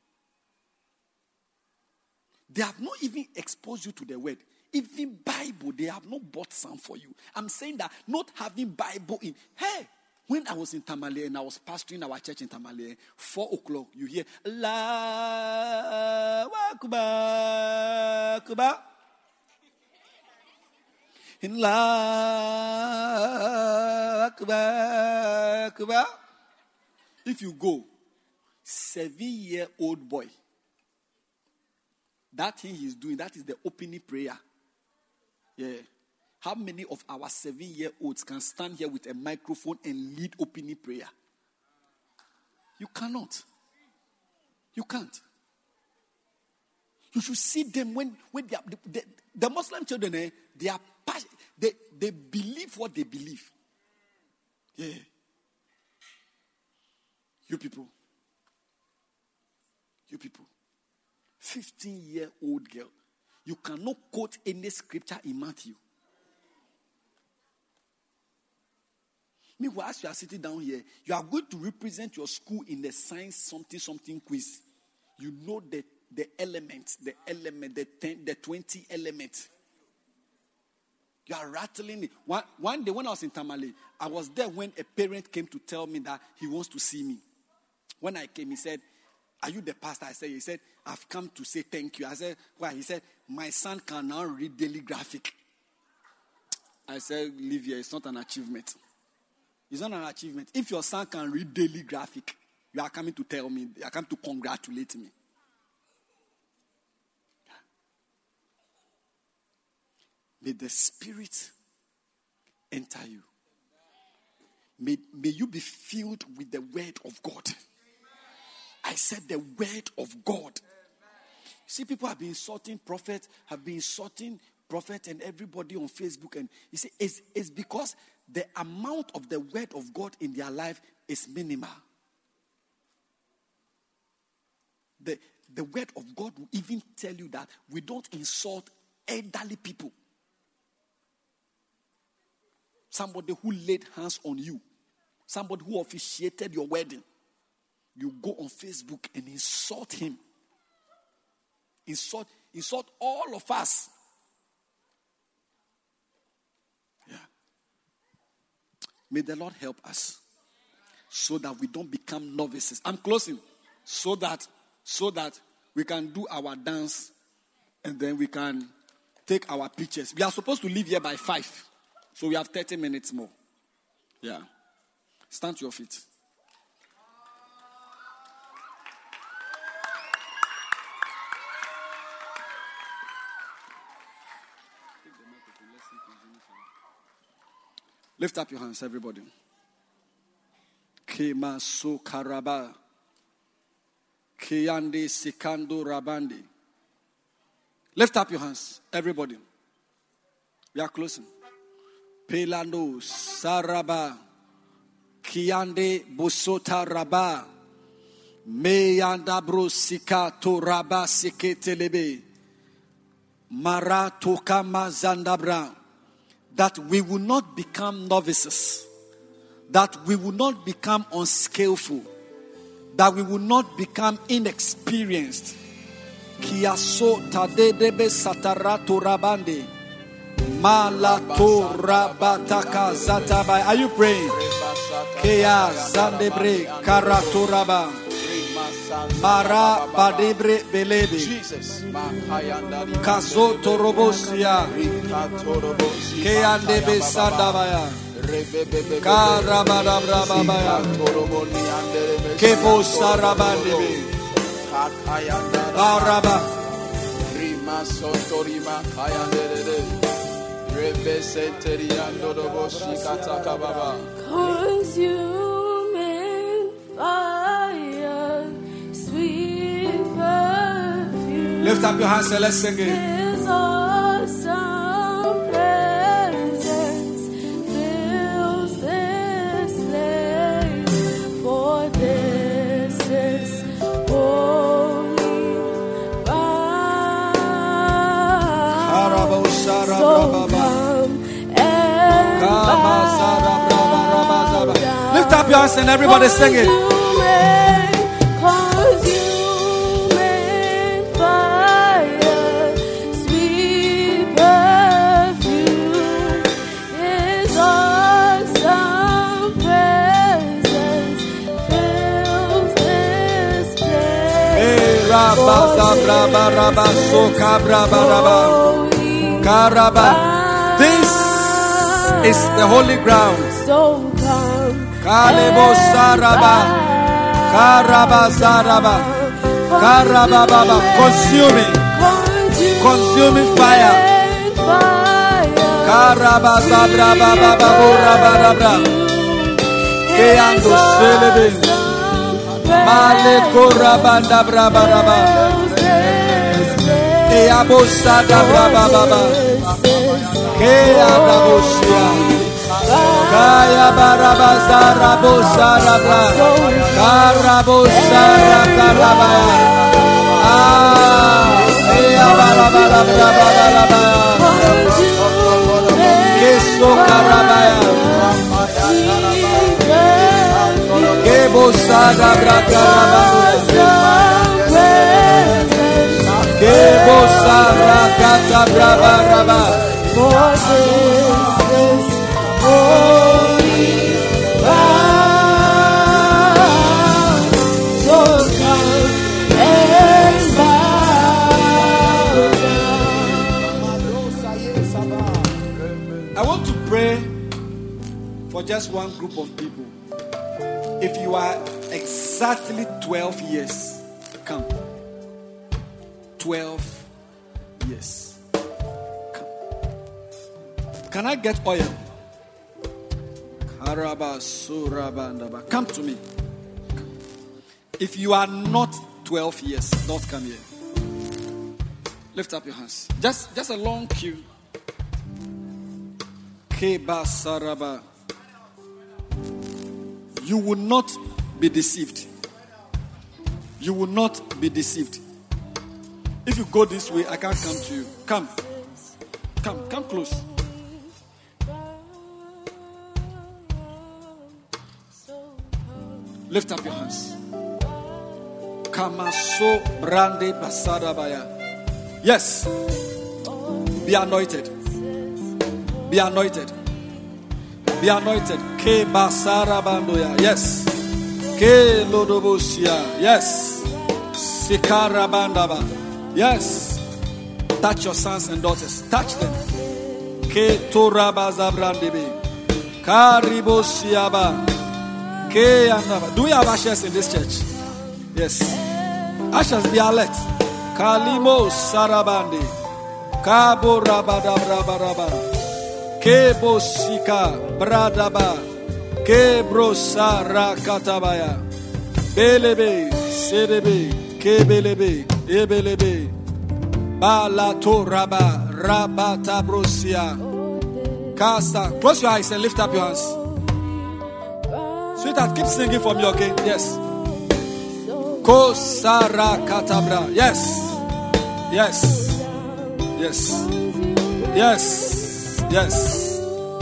they have not even exposed you to the word. Even Bible, they have not bought some for you. I'm saying that not having Bible in. Hey, when I was in Tamale and I was pastoring our church in Tamale, four o'clock, you hear Allah Akbar, Akbar. In La Akbar, Akbar. If you go, seven-year-old boy, that thing he's doing, that is the opening prayer. Yeah. How many of our seven-year-olds can stand here with a microphone and lead opening prayer? You cannot. You can't. You should see them when, when they are, the, the Muslim children, eh, they are they, they believe what they believe. Yeah. You people. You people. fifteen-year-old girl. You cannot quote any scripture in Matthew. Meanwhile, as you are sitting down here, you are going to represent your school in the science something something quiz. You know the, the elements, the element, the ten, the twenty elements. You are rattling it. One, one day when I was in Tamale, I was there when a parent came to tell me that he wants to see me. When I came, he said, "Are you the pastor?" I said, he said, "I've come to say thank you." I said, "Why?" He said, "My son can now read daily graphic." I said, "Leave here. It's not an achievement. It's not an achievement. If your son can read daily graphic, you are coming to tell me, you are coming to congratulate me." May the Spirit enter you. May, may you be filled with the word of God. I said the word of God. See, people have been insulting prophets, have been insulting prophets and everybody on Facebook. And you see, it's, it's because the amount of the word of God in their life is minimal. The, the word of God will even tell you that we don't insult elderly people. Somebody who laid hands on you. Somebody who officiated your wedding. You go on Facebook and insult him. Insult, insult all of us. Yeah. May the Lord help us so that we don't become novices. I'm closing. So that, so that we can do our dance and then we can take our pictures. We are supposed to leave here by five. So we have thirty minutes more. Yeah. Stand to your feet. Lift up your hands, everybody. Kema so karaba. Kiyande sikando rabandi. Lift up your hands, everybody. We are closing. Pelando saraba. Kiyande busota raba. Meyanda brosika to raba siketelebe. Mara tokama zandabra. That we will not become novices. That we will not become unskillful. That we will not become inexperienced. Kiaso tadedebe satarato rabande. Malato rabataka zatabai. Are you praying? Kea zandebre karato raba. Mara badebre belebe. Kazoto robosia. Keandebe sandabaya. Karabadabrababaya. Kebo sarabandebe. Araba. Rima sotorima kayandere. Consuming fire, sweet perfume. Lift up your hands and let's sing it. His awesome presence fills this place. For this is holy. Lift up your hands and everybody sing it. This is the holy ground. Kalebo Saraba, Karaba Saraba, Karaba Baba, consuming, consuming fire. Karaba Saraba Baba Buraba Rabra, Keando Selebe, Male Korabanda Braba Raba, Eabo Sada Braba Baba, Keadabosia. Kaya baraba zarabo sarabra, karabo sara karabaya. Ah, kaya baraba baraba baraba. Keso karabaya. Kebo sarabra karabaya. Kebo sara katabra baraba. Holy ground, so come and bow down. I want to pray for just one group of people. If you are exactly twelve years, come. twelve years. Come. Can I get oil? Come to me. If you are not twelve years, don't come here. Lift up your hands. Just, just a long queue. You will not be deceived. You will not be deceived. If you go this way, I can't come to you. Come. Come, come close. Lift up your hands. Kamaso brande basada baya. Yes. Be anointed. Be anointed. Be anointed. Ke basara bandoya. Yes. Ke lodobosia. Yes. Sikara bandaba. Yes. Touch your sons and daughters. Touch them. Ke torabaza brandebe. Karibosiaba. Do we have ashes in this church? Yes. Ashes, be alert. Kalimo Sarabandi. Kabo Rabada Brabaraba. Kebo Sika Bradaba. Kebro Sara Katabaya. Belebe, Serebe, Kebelebe, Ebelebe. Balato Raba, Rabata Brosia. Kasa. Close your eyes and lift up your hands. Sweetheart, keep singing for me, okay? Yes. Ko Sara Katabra. Yes. Yes. Yes. Yes. Yes.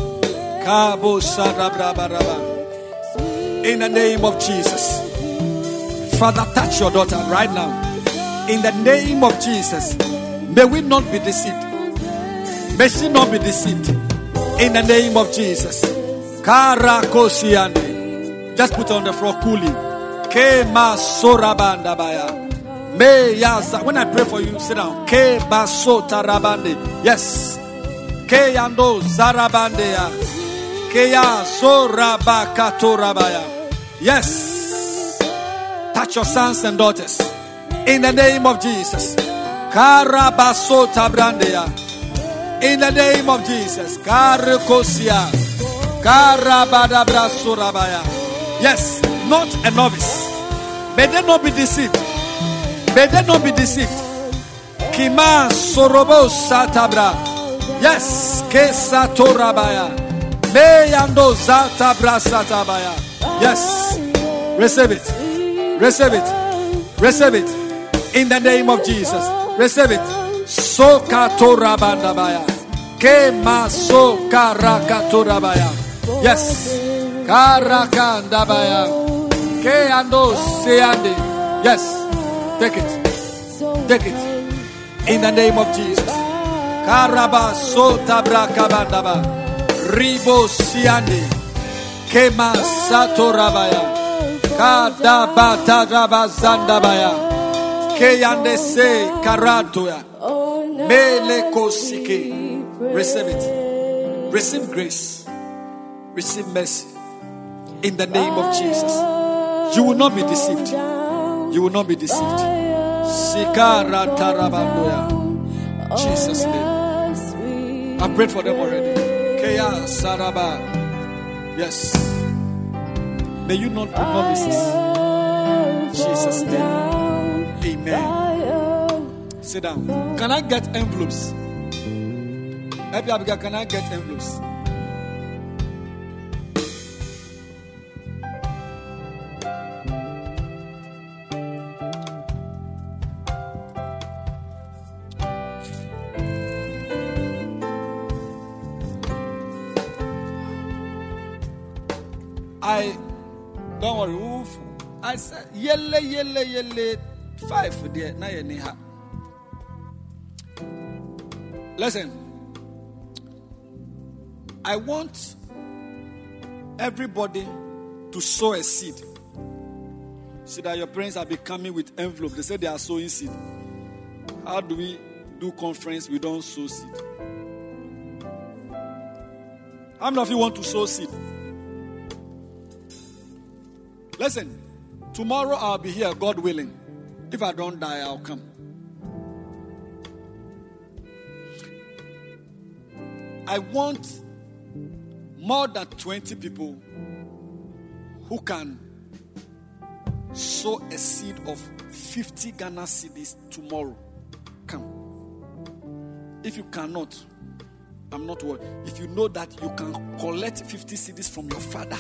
Kabo Sara Brabaraba. In the name of Jesus. Father, touch your daughter right now. In the name of Jesus. May we not be deceived. May she not be deceived. In the name of Jesus. Karakosiande. Just put on the floor coolly. Kema sorabanda baya. Me yaza. When I pray for you, sit down. Keba sotarabande. Yes. Keyando zarabande ya. Keya sorabakatorabaya. Yes. Touch your sons and daughters. In the name of Jesus. Karabasotabrandeya. In the name of Jesus. Karekosia. Karabadabrasurabaya. Yes, not a novice. May they not be deceived. May they not be deceived. Kima sorobo satabra. Yes, kesatorabaya. Meyando zatabra satabaya. Yes, receive it. Receive it. Receive it. In the name of Jesus. Receive it. Sokatorabandabaya. Kemaso karakatorabaya. Yes. Karakandabaya. Ke ando seande. Yes. Take it. Take it. In the name of Jesus. Karaba sota brakabandaba. Ribo siande. Kema satorabaya. Kadabata rabazandabaya. Keyande se karatoya. Mele kosike. Receive it. Receive grace. Receive mercy. In the name of Jesus. You will not be deceived. You will not be deceived. Sikara tarabandoya. Jesus' name. I've prayed for them already. Keya Saraba. Yes. May you not be novices. Jesus' name. Amen. Sit down. Can I get envelopes? Happy Abigail, can I get envelopes? I don't worry. Oof. I said yelle yelle yelle five for there. Now you need her. Listen. I want everybody to sow a seed. See that your parents are becoming with envelope. They say they are sowing seed. How do we do conference? We don't sow seed. How many of you want to sow seed? Listen, tomorrow I'll be here, God willing. If I don't die, I'll come. I want more than twenty people who can sow a seed of fifty Ghana cedis tomorrow. Come. If you cannot, I'm not worried. If you know that you can collect fifty cedis from your father,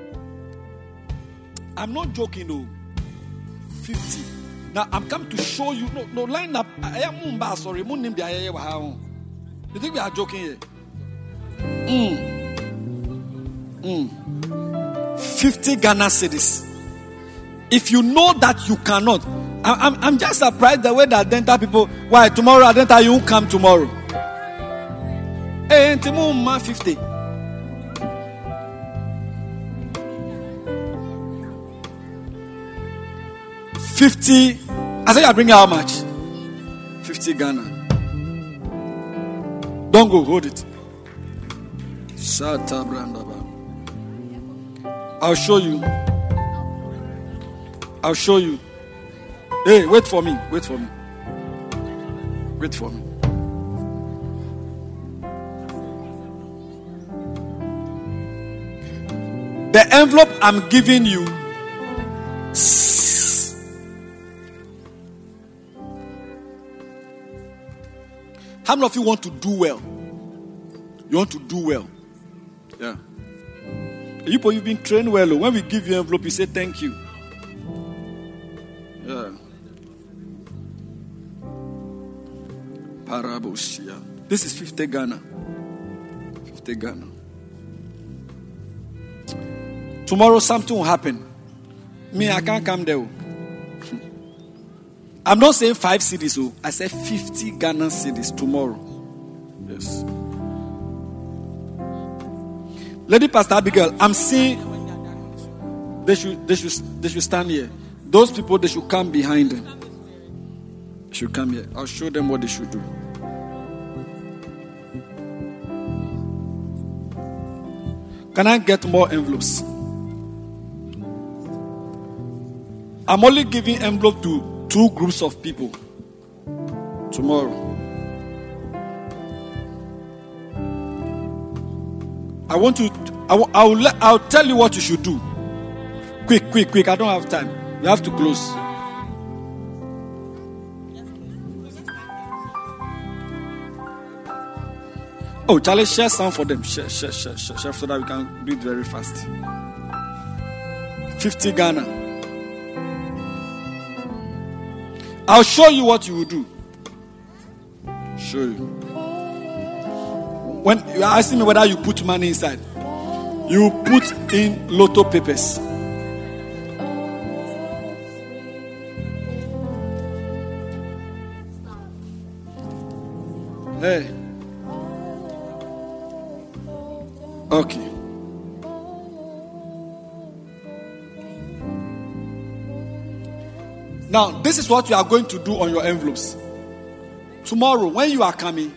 I'm not joking, no. fifty. Now I'm come to show you. No, no line up. I am sorry. You think we are joking here? Mm. Mm. fifty Ghana cedis. If you know that you cannot, I, I'm, I'm just surprised the way that dental people. Why tomorrow at dental you won't come tomorrow? Hey, man, fifty. Fifty. I said I bring how much? Fifty Ghana. Don't go, hold it. Shata brandaba. I'll show you. I'll show you. Hey, wait for me. Wait for me. Wait for me. The envelope I'm giving you. How many of you want to do well? You want to do well? Yeah. You people, you've been trained well. When we give you envelope, you say thank you. Yeah. Parabosia. This is fifty Ghana. fifty Ghana. Tomorrow something will happen. Me, I can't come there. I'm not saying five cities. Oh, I said fifty Ghana cities tomorrow. Yes. Lady Pastor Abigail, I'm seeing they should they should they should stand here. Those people, they should come behind them. They should come here. I'll show them what they should do. Can I get more envelopes? I'm only giving envelope to two groups of people tomorrow. I want to. I will, I will let, I'll tell you what you should do. Quick, quick, quick. I don't have time. You have to close. Oh, Charlie, share some for them. Share, share, share, share, share so that we can do it very fast. fifty Ghana. I'll show you what you will do. Show you. when you are asking me whether you put money inside, you put in lotto papers. Hey. Okay. Now, this is what you are going to do on your envelopes. Tomorrow, when you are coming,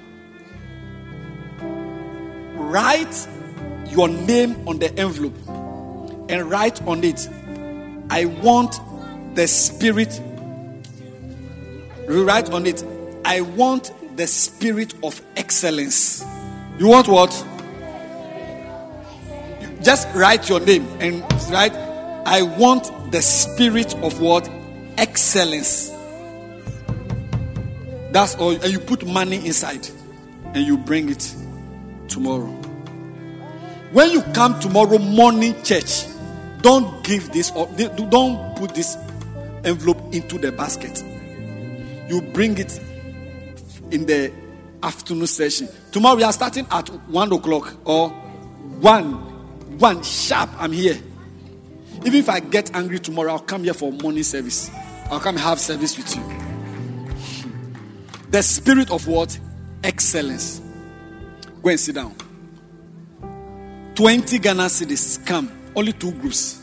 write your name on the envelope and write on it, I want the spirit. Write on it, I want the spirit of excellence. You want what? Just write your name and write, I want the spirit of what? Excellence. That's all. And you put money inside and you bring it tomorrow. When you come tomorrow morning church, don't give this up. Don't put this envelope into the basket. You bring it in the afternoon session. Tomorrow we are starting at one o'clock or one, one sharp. I'm here. Even if I get angry tomorrow, I'll come here for morning service. I'll come have service with you. The spirit of what? Excellence. Go and sit down. twenty Ghana cedis. Come. Only two groups.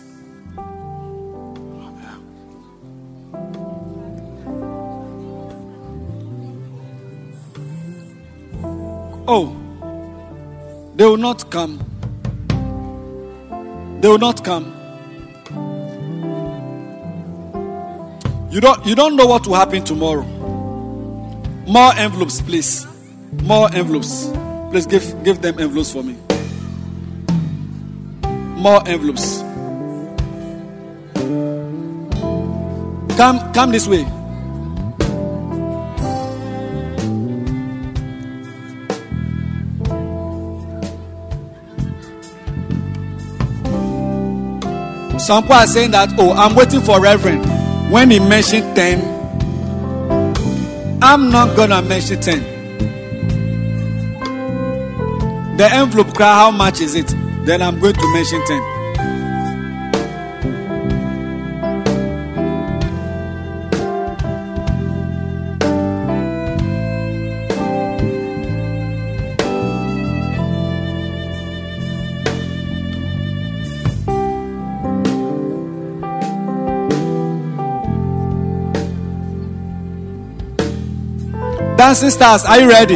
Oh, they will not come. They will not come. You don't you don't know what will happen tomorrow. More envelopes, please. More envelopes. Please give, give them envelopes for me. More envelopes. Come, come this way. Some people are saying that, oh, I'm waiting for Reverend. When he mentioned ten, I'm not gonna mention ten. The envelope cry, how much is it? Then I'm going to mention ten. Dancing stars, are you ready?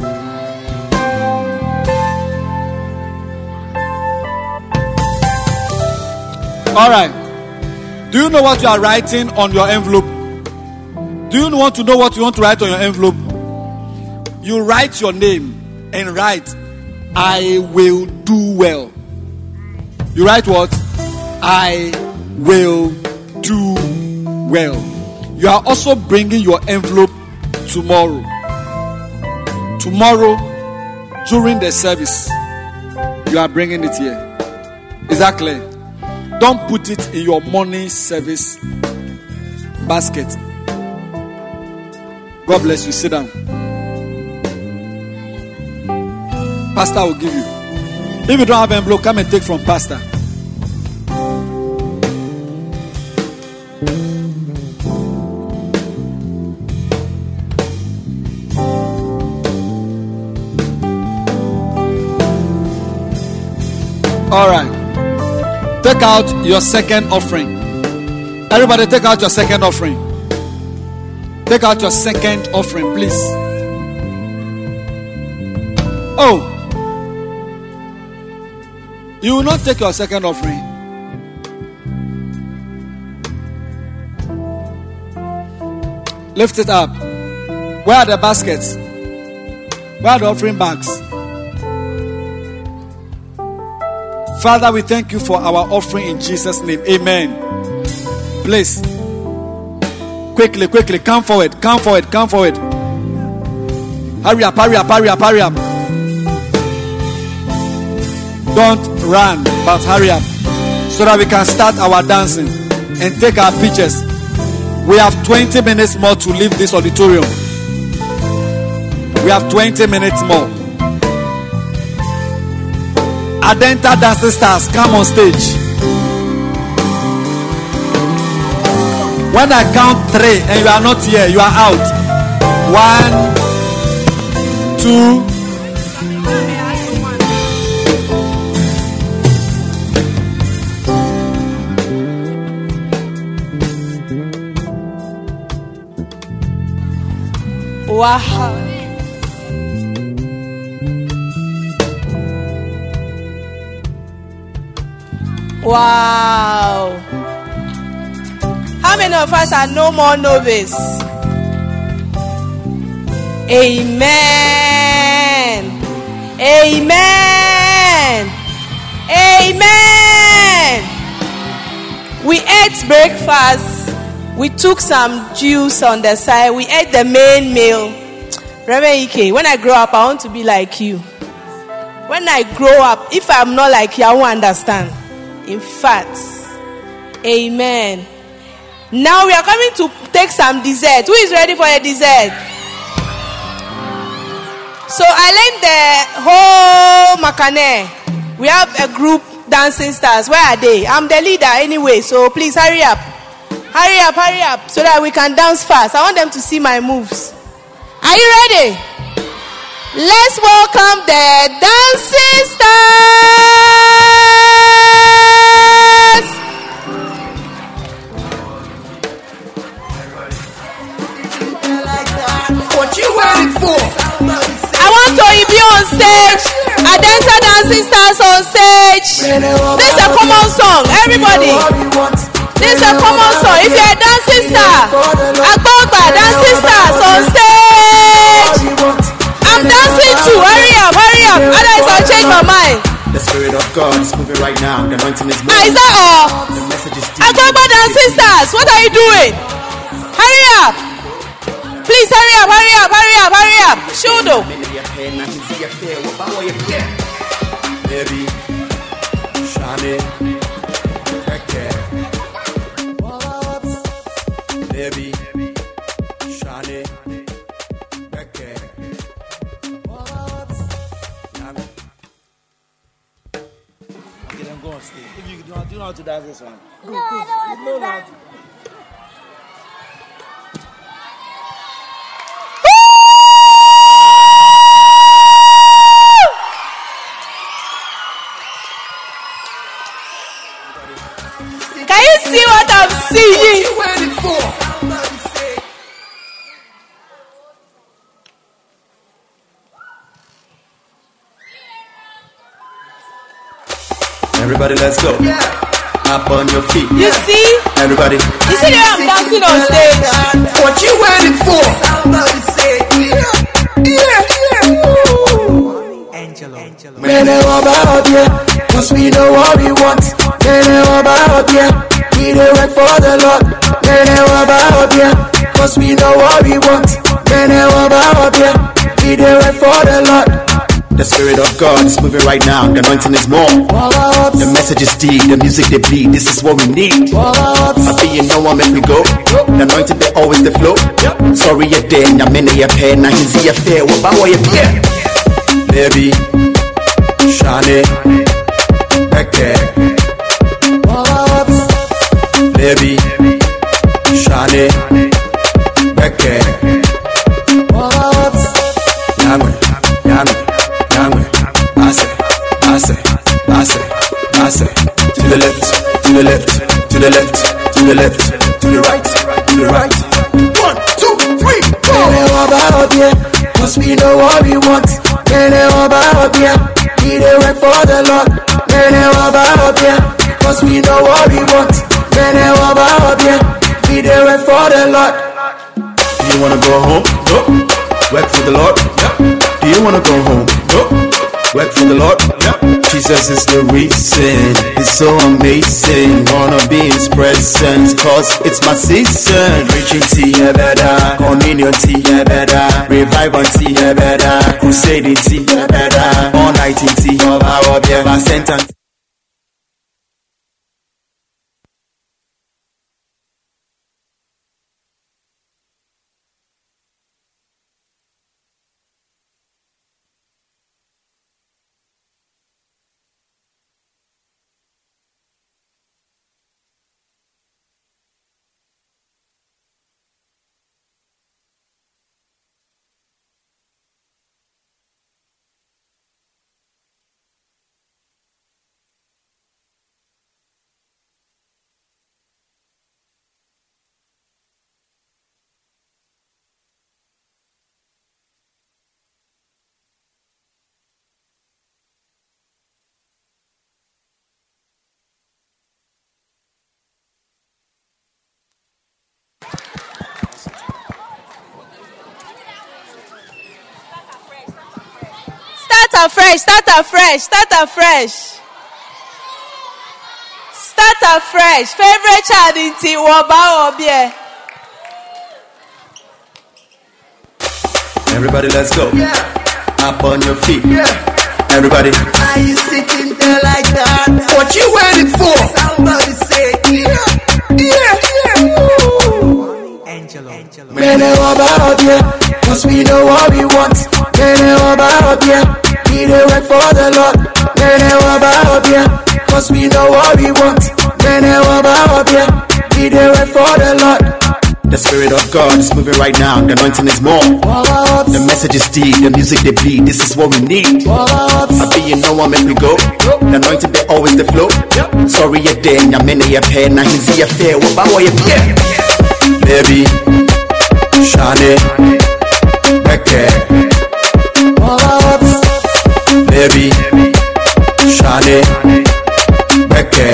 All right. Do you know what you are writing on your envelope? Do you want to know what you want to write on your envelope? You write your name and write, I will do well. You write what? I will do well. You are also bringing your envelope tomorrow. Tomorrow, during the service, you are bringing it here. Is that clear? Don't put it in your morning service basket. God bless you. Sit down. Pastor will give you. If you don't have envelope, come and take from Pastor. All right. Take out your second offering. Everybody, take out your second offering. Take out your second offering, please. Oh, you will not take your second offering. Lift it up. Where are the baskets? Where are the offering bags? Father, we thank you for our offering in Jesus' name. Amen. Please, quickly, quickly, come forward, come forward, come forward. Hurry up, hurry up, hurry up, hurry up. Don't run, but hurry up so that we can start our dancing and take our pictures. We have twenty minutes more to leave this auditorium. We have twenty minutes more. Adenta Dancing Stars, come on stage. When I count three and you are not here, you are out. One, two. Wow. Wow. How many of us are no more novice? Amen. Amen. Amen. We ate breakfast. We took some juice on the side. We ate the main meal. Reverend Ike, when I grow up, I want to be like you. When I grow up, if I'm not like you, I won't understand. In fact, amen. Now we are coming to take some dessert. Who is ready for a dessert? So I learned the whole Makane. We have a group, Dancing Stars. Where are they? I'm the leader anyway, so please hurry up. Hurry up, hurry up, so that we can dance fast. I want them to see my moves. Are you ready? Let's welcome the Dancing Stars. What you waiting for? I want to be on stage. Adenta Dancing Stars on stage. This is a common song. Everybody. This is a common song. If you're a dancing star, Agbogba Dancing Stars on stage. I'm dancing too. Hurry up, hurry up. Otherwise I'll change my mind. The Spirit of God is moving right now. The anointing is moving. Ah, is that all? The message is deep. Agbogba Dancing Stars, what are you doing? Hurry up. Please hurry up, hurry up, hurry up, hurry up. Shudo. Baby, Shani, baby, Shani, okay. Okay, then go on stage. If you don't, do you know how to dance this one? Go, No, I don't want to dance. Can you see what I'm seeing? Waiting for. Everybody, let's go. Up on your feet. You see? Everybody. You see the way I'm dancing on stage? What you waiting for? Somebody say, yeah, yeah, yeah. Angelo. Man, I'm about you, cause we know what we want. Man, I'm about you, we do it for the Lord. Man, I'm about you, cause we know what we want. Man, I'm about you, we do it for the Lord. The Spirit of God is moving right now. The anointing is more. The message is deep. The music they bleed. This is what we need. I be you know what make we go. The anointing they always the flow. Sorry you dead. I'm in your pen. I can see your fear. What about what you fear? Baby, Shani, okay. Baby, Shani, okay. Yami, Yami. Pass it, pass it, pass it, pass it. To the left, to the left, to the left, to the left, to the right, to the right. One, two, three, go! About you, cause we know what we want. About you, we do it for the Lord. About you, cause we know what we want. About you, we do it for the Lord. Do you wanna go home? Go. Work for the Lord? Yeah. Do you wanna go home? Go. Work for the Lord? Yeah. Jesus is the reason. It's so amazing. Wanna be in His presence, cause it's my season. Preaching tea, yeah, better. Communion tea, yeah, better. Revival tea, yeah, better. Crusading tea, yeah, better. All night in tea, yeah, sentence. Start afresh, start afresh, start afresh. Start afresh. Favorite child in T Waba Obie. Everybody, let's go. Yeah. Up on your feet. Yeah. Everybody. Are you sitting there like that? What you waiting for? Somebody say, yeah, yeah, yeah. Angelo. Angelo. Man, about yeah, cause we know what we want. Man, about yeah, we do it for the Lord. Man, about yeah, cause we know what we want. Man, about yeah, we do it for the Lord. The Spirit of God is moving right now. The anointing is more. The message is deep. The music they bleed. This is what we need. I be you know what make we go. The anointing they always the flow. Sorry you dead. Now many a pen. Now he's a fair. What about what you yeah. Baby, Shane, Becky. Baby, Shane, Becky.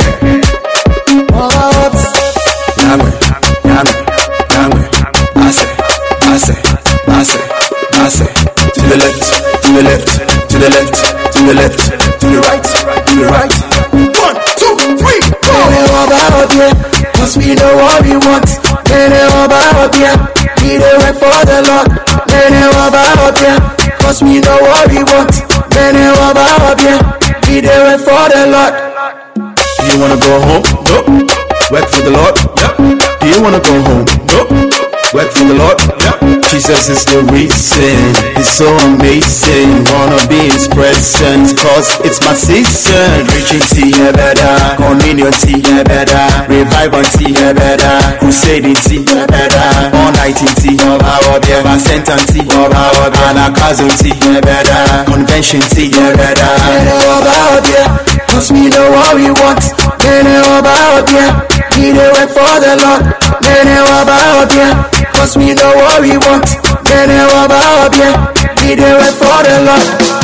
Yammer, yammer. To the left, to the left, to the left, to the left, to the right, to the right. One, two, three, go! About yeah, cause we know what we want. About yeah, we do it for the Lord. About yeah, cause we know what we want. About yeah, we do it for the Lord. Do you wanna go home? No. Work for the Lord? Yep. Do you wanna go home? No. Work for the Lord? Yep. Jesus is the reason. He's so amazing. Wanna be His presence, cause it's my season. Preaching tea, yeah better. Communion tea, yeah better. Revival tea, yeah better. Crusading tea, yeah better. All night in tea, oba obia. Vasentan tea, oba obia. Anakazo tea, yeah better. Convention tea, yeah better. Oba obia, cause we know what we want. Oba obia, we do it for the Lord. Oba obia, cause we know what we want. Oba obia, we do it for the Lord.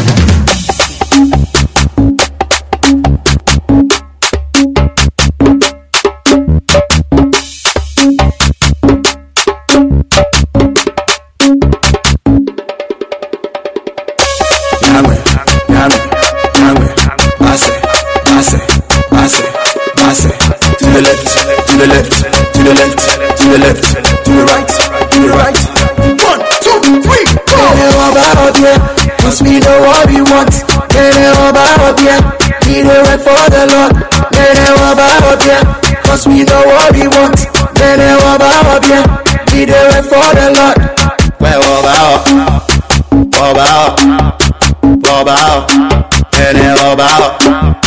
To the left, to the left, to the left, to the right, to the right. One, two, three, go! About yeah, cause we know what we want. About yeah, we do it for the Lord. About yeah, cause we know what we want. About yeah, we do it for the Lord. Well, about, about, about, and about,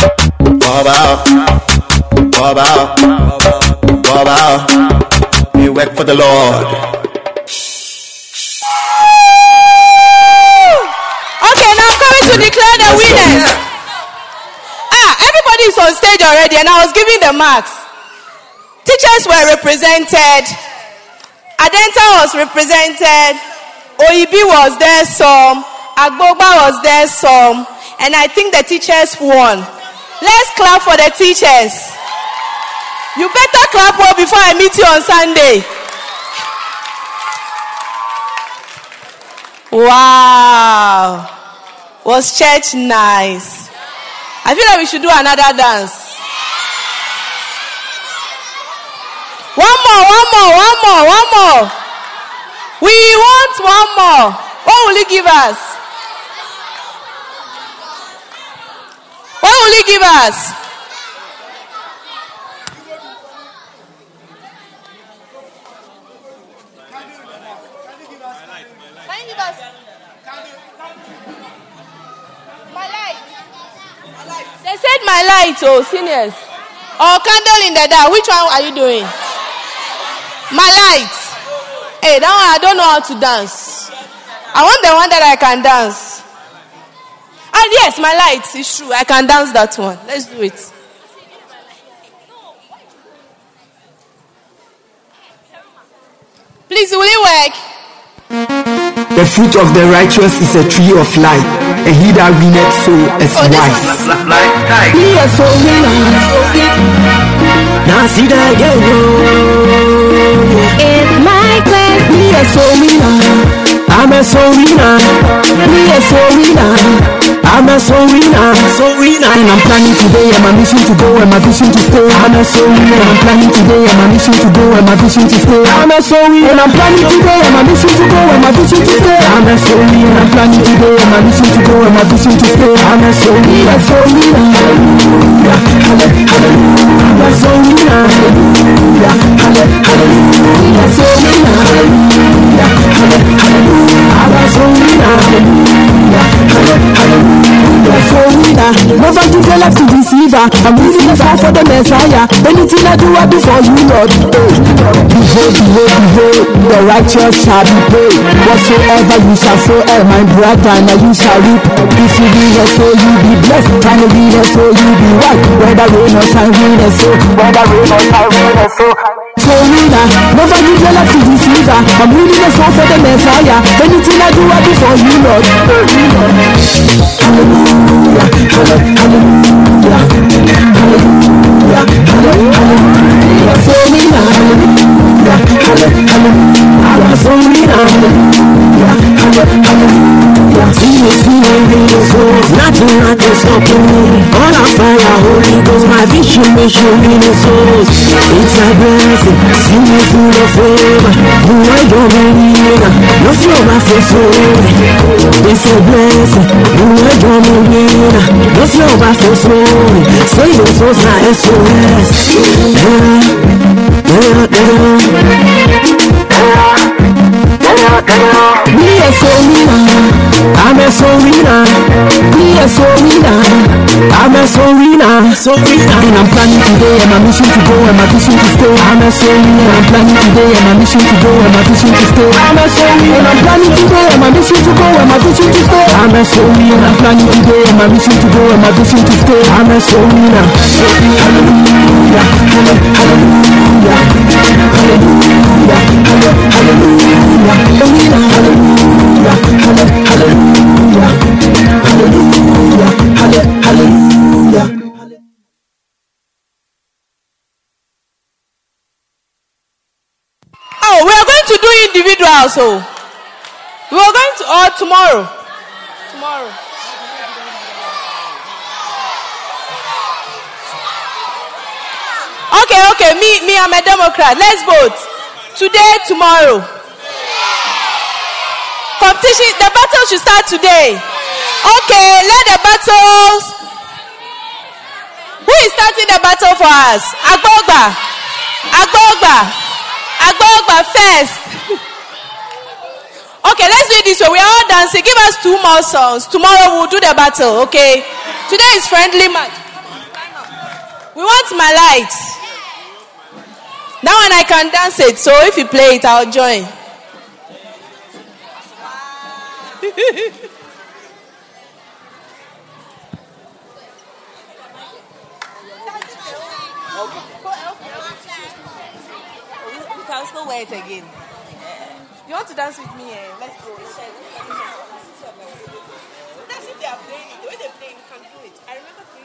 about, about. About, we work for the Lord. Okay, now I'm coming to declare the Let's winners. Go. Ah, everybody is on stage already, and I was giving the marks. Teachers were represented. Adenta was represented. Oibi was there some. Agboba was there some. And I think the teachers won. Let's clap for the teachers. You better clap well before I meet you on Sunday. Wow. Was church nice? I feel like we should do another dance. One more, one more, one more, one more. We want one more. What will you give us? What will you give us? They said my light, oh, seniors. Or candle in the dark. Which one are you doing? My light. Hey, that one I don't know how to dance. I want the one that I can dance. And yes, my light is true. I can dance that one. Let's do it. Please, will it work? The fruit of the righteous is a tree of life, and he that winneth so is Oh, this wise. one. He is so winner. Now see that again. It's my quest. He is so winner. I'm a so winner. He is so winner. I'm a soul winner, soul winner, and I'm planning today, and my mission to go, and my vision to stay. I'm a soul winner, and I'm planning today, and my mission to go, and my vision to stay. I'm a soul winner, and I'm planning today, and my mission to go, and my vision to stay. I'm a soul winner, and I'm planning today, and my mission to go, and my vision to stay. I'm a soul winner, soul winner, hallelujah, hallelujah. I'm a soul winner, hallelujah, hallelujah, soul winner, hallelujah, hallelujah. I'm a soul winner, hallelujah, hallelujah. So winner, never give your life to deceiver. I'm using the fire for the Messiah. Anything I do, I do for you, Lord. Behold, behold, behold, the righteous shall be paid. Whatsoever you shall sow, eh, my brother, now you shall reap. If you be the soul, you be blessed. Can you be the soul, you be white. Whether rain or shine, rain or soul. Whether rain or shine, rain or soul. So winner, never give your life to deceiver. I'm using the fire for the Messiah. Anything I do, I do for you, Lord. Hallelujah, hallelujah, hallelujah, hallelujah, so winner, hallelujah, hallelujah, so winner, hallelujah, hallelujah. See me, see me, really souls, nothing, nothing stopping me. All on fire, Holy Ghost, my vision, mission, really souls. It's a blessing, see me full of favor. You are your believer, no flow, my face, it's a blessing, you are your believer, no flow, my face, so you so not S O S. Be a soul winner, I'm a soul winner. Be a soul winner, I'm a soul winner. So winner, and I'm planning today, and my mission to go, and my vision to stay. I'm a soul winner, I'm planning today, and my mission to go, and my vision to stay. I'm a soul winner, I'm planning today, and my mission to go, and my vision to stay. I'm a soul winner, I'm planning today, and my mission to go, and my vision to stay. I'm a soul winner. Hallelujah, hallelujah, hallelujah, hallelujah, hallelujah. Hallelujah, hallelujah, hallelujah, hallelujah, hallelujah. Oh, we are going to do individual, so we are going to all oh, tomorrow. Tomorrow. Okay, okay. Me, me, I'm a Democrat. Let's vote today, tomorrow. Competition, the battle should start today. Okay, let the battles. Who is starting the battle for us? Agbogba. Agbogba. Agbogba first. Okay, let's do it this way. We are all dancing. Give us two more songs. Tomorrow we'll do the battle, okay? Today is friendly match. We want my light. That one I can dance it, so if you play it, I'll join. We can still wait again. You want to dance with me? Eh? Let's go. That's if they are playing. The way they play, you can do it. I remember playing.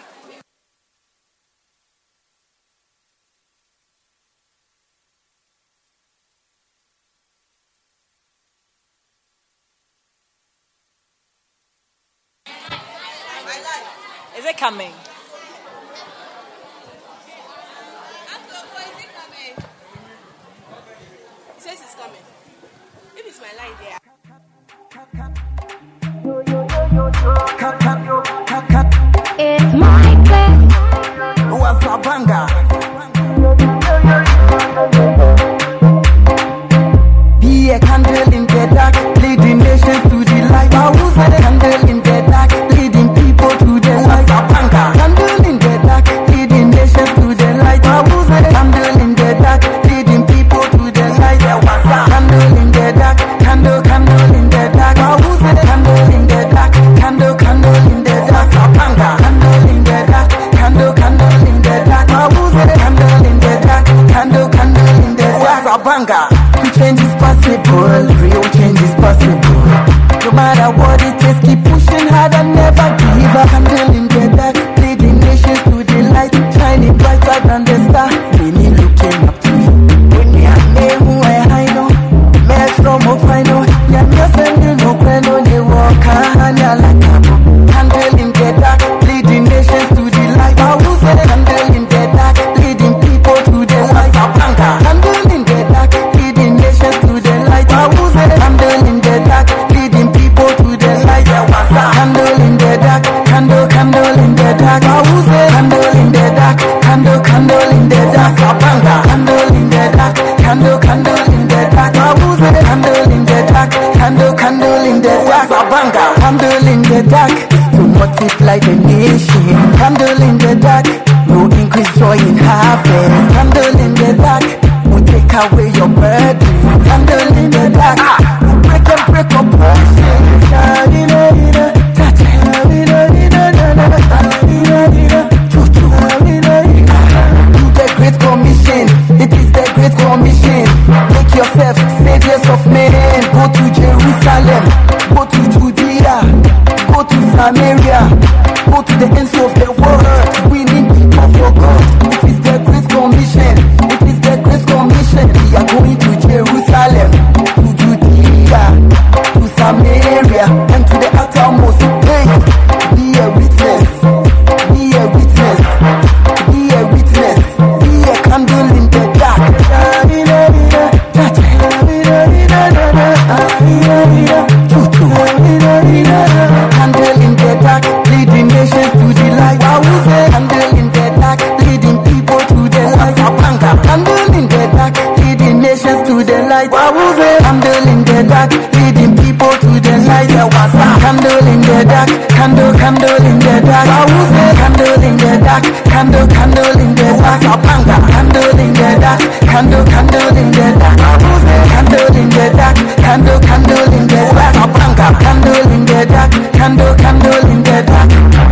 Is it coming? It says it's coming. If it's my line there. It's my bed. What's up, Banga? Be a candle in the dark, leading nations to the light. Who's a candle in the dark, leading people to the light? Candle in the dark, leading nations to the light. Who's a candle in the dark, leading people to the light? Candle in the dark, candle, candle in the dark. Who's a candle in the dark, candle, candle in the dark? Candle in the dark, candle, candle in the dark. Who's a candle in the dark, candle, candle in the dark? Banga. To change is possible, real change is possible. No matter what it is, keep pushing hard and never give up. Candle in the dark, leading nations to the light, shining brighter than the star. Many looking up to you. When you are who I know, metro mo final, yeah, me sending no candle, candle in the dark. Candle in the dark to multiply the nation. Candle in the dark will increase joy in harvest. Candle in the dark will take away your burden. Candle in the dark will break and break up bullshit. Great Commission, it is the Great Commission. Make yourself saviors of men. Go to Jerusalem, go to Judea, go to Samaria, go to the ends of the world. We need people for God. It is the Great Commission, it is the Great Commission. We are going to Jerusalem, to Judea, to Samaria, and to the uttermost. Hey, be a witness, be a witness, be a witness. Candle in the dark. Candle in the dark, leading nations to the light. Candle in the dark, leading people to the light. Candle in the dark, leading nations to the light. Candle in the dark, leading people to the light. Candle in the dark, candle, candle in the dark. Candle in the dark, candle, candle in the dark. Candle in the dark, candle, candle in the dark. Candle in the dark, candle, candle in the dark. Candle in the dark, candle, candle in the dark.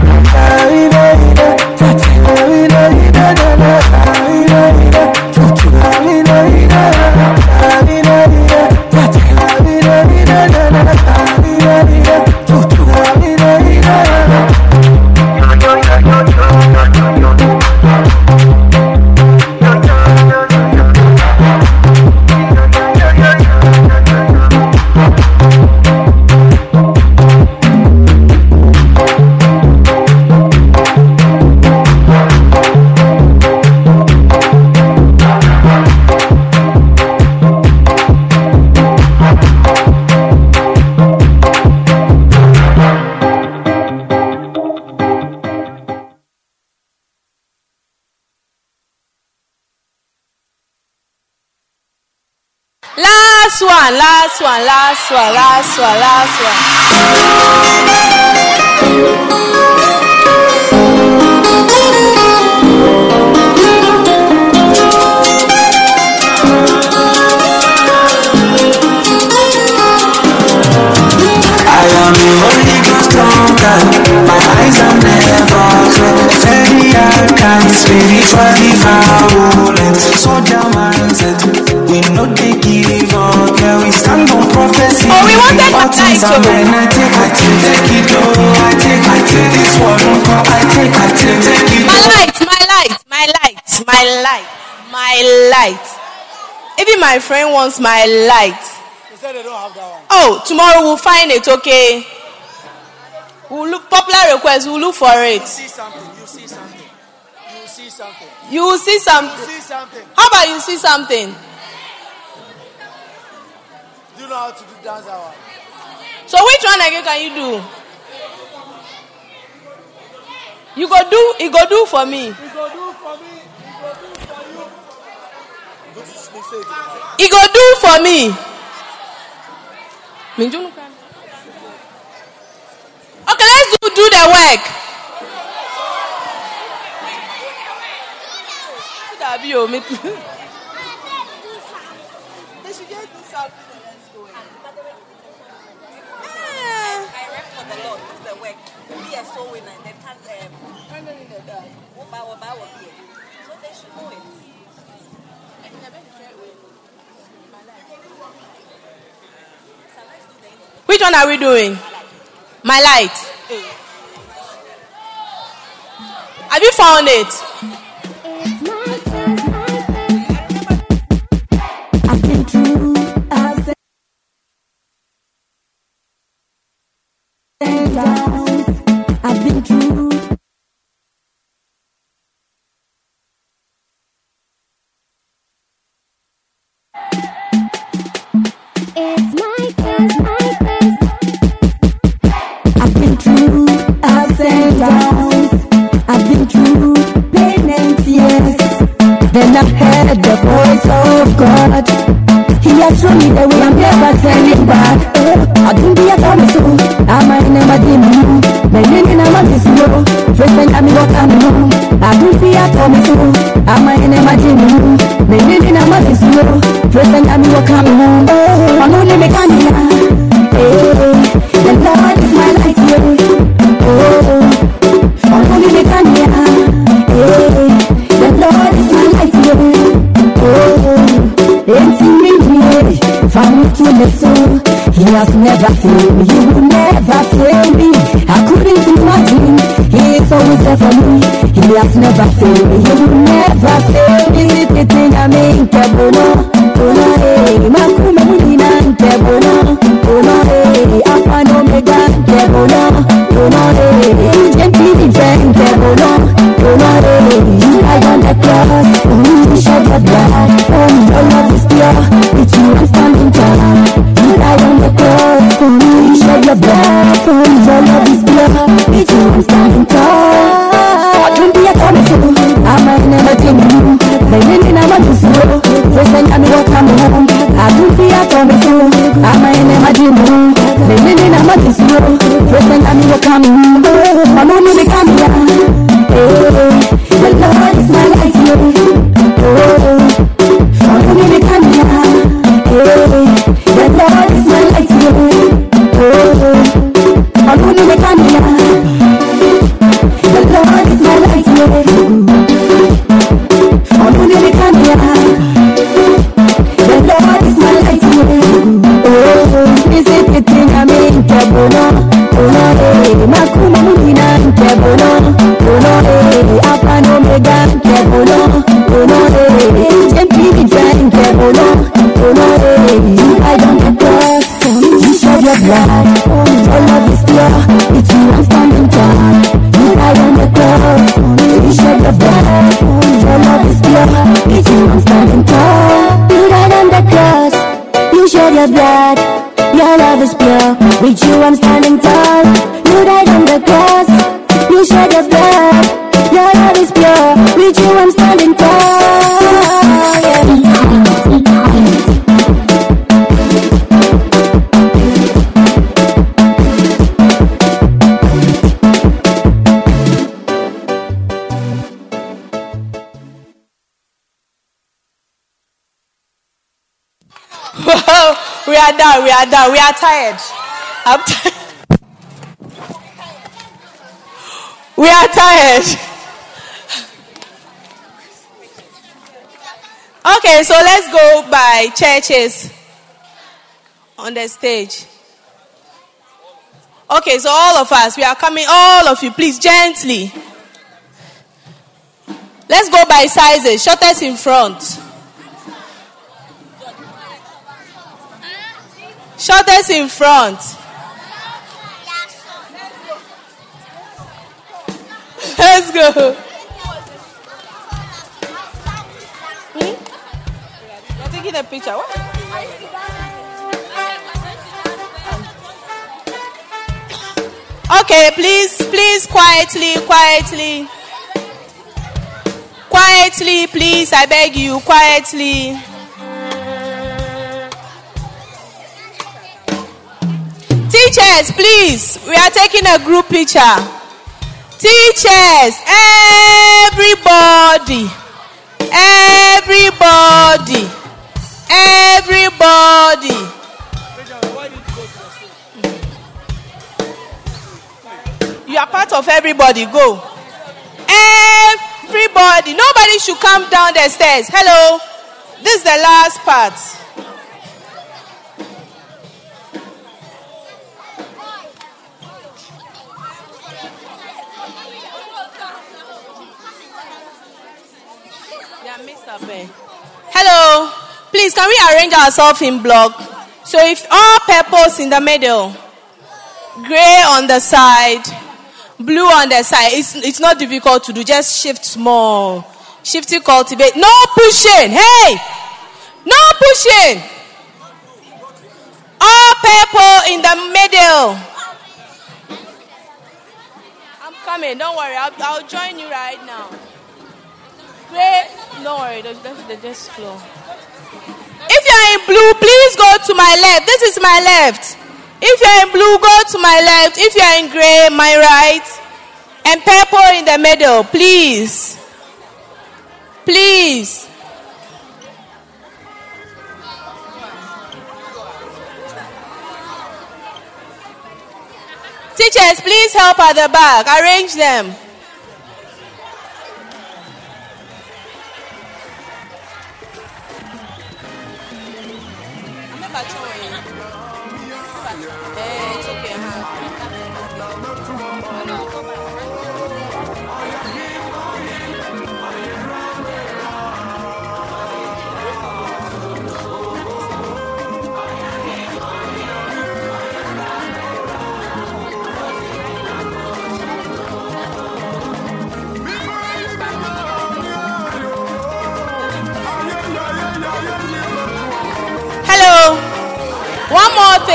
Last one, last one, last one, last one, last one. I am the Holy Ghost stronger. My eyes are never closed. Very arrogant, spiritually violent. Soldier mindset. We know they give up, yeah, we stand on prophecy. Oh, we wanted to die to it. I take, I take, take it, oh, I take, I take this one, I take, I take, take it. My light, my light, my light, my light, my light. Even my friend wants my light. They said they don't have that one. Oh, tomorrow we'll find it, okay? We'll look, popular request, we'll look for it. You see something, you see something. You see something. You will see something. You see something. How about you see something? You know how to do dance hour. So which one again can you do? You go do, you go do for me. You go do for me. You go do for you. Go to speak, say it. He go do for me. Okay, let's do, do the work. They should just do something and let's go. I rap for the Lord, do the work. Be a soul winner and then can um in the dark. So they should know it. Which one are we doing? My light. Have you found it? I've been through, I've been down, I've been through. It's my best, my best. I've been through ups and downs. I've been through pain and tears. Then I've heard the voice of God. He has shown me the way, I'm never turning back. I has never failed me. He will never fail me. I couldn't imagine. He is always there for me. He has never failed me. He will never fail me. Is it thing I mean? Kebono, Bono, eh. Makume Mulina, Kebono, Bono, eh. Alpha and Omega, Kebono, Bono, eh. Gently defend, Kebono, Bono, eh. You died on the cross. You shed your blood. Oh, your love is pure. With you I'm standing tall. You died on the cross. You shed your blood. Oh, your love is pure. With you I'm standing tall. I don't be a comic fool. I'm a never dream you. The minute I'm a do slow. First thing I know come home. I don't be a comic fool. I'm a never dream you. The minute I'm a do slow. First thing I know come home. I'm only the camera. The Lord is my life. I'm only the camera. The Lord is my light. I'm only the camera. The Lord is my light. I'm only the camera. The Lord is my light. Oh, is it the thing I mean? Kebono, Bono, eh. Makuma Mulina, Kebono, Bono, eh. Alpha and Omega, Kebono, Bono, eh. Gently defend, Kebono, Bono, eh. You died on the cross. You shed your blood. Your love is pure. With you I'm standing tall. You died on the cross. You shed your blood. Your love is pure. With you I'm standing tall. You died on the cross. You shed your blood. Your love is pure. With you I'm standing tall. You died on the cross. You shed your blood. Your love is pure. With you I'm standing tall. We are done. We are done. We are tired. I'm tired. We are tired. Okay, so let's go by churches on the stage. Okay, so all of us, we are coming. All of you, please, gently. Let's go by sizes. Shortest in front. Shortest in front. Let's go. Hmm? You're taking a picture. What? Okay, please, please, quietly, quietly. Quietly, please, I beg you, quietly. Teachers, please, we are taking a group picture. Teachers, everybody, everybody, everybody. You are part of everybody, go. Everybody, nobody should come down the stairs. Hello, this is the last part. Hello, please can we arrange ourselves in block? So if all purples in the middle, gray on the side, blue on the side, it's, it's not difficult to do, just shift small, shift it, cultivate, no pushing, hey, no pushing, all purple in the middle. I'm coming, don't worry, I'll, I'll join you right now. Great. Don't worry, they just flow. If you're in blue, please go to my left. This is my left. If you're in blue, go to my left. If you're in gray, my right. And purple in the middle, please. Please. Teachers, please help at the back. Arrange them.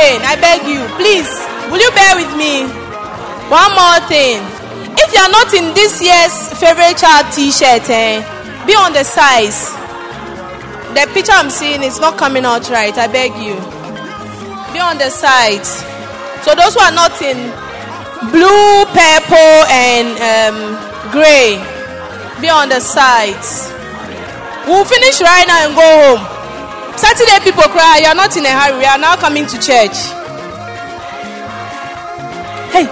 again. I beg you. Please, will you bear with me? One more thing. If you are not in this year's favorite child t-shirt, eh, be on the size. The picture I'm seeing is not coming out right. I beg you. Be on the sides. So those who are not in blue, purple, and um, gray, be on the sides. We'll finish right now and go home. Saturday people cry. You are not in a hurry. We are now coming to church. Hey.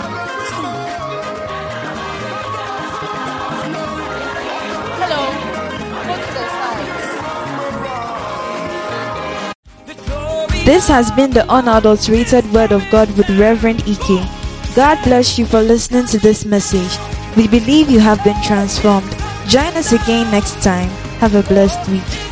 This has been the unadulterated Word of God with Reverend Ike. God bless you for listening to this message. We believe you have been transformed. Join us again next time. Have a blessed week.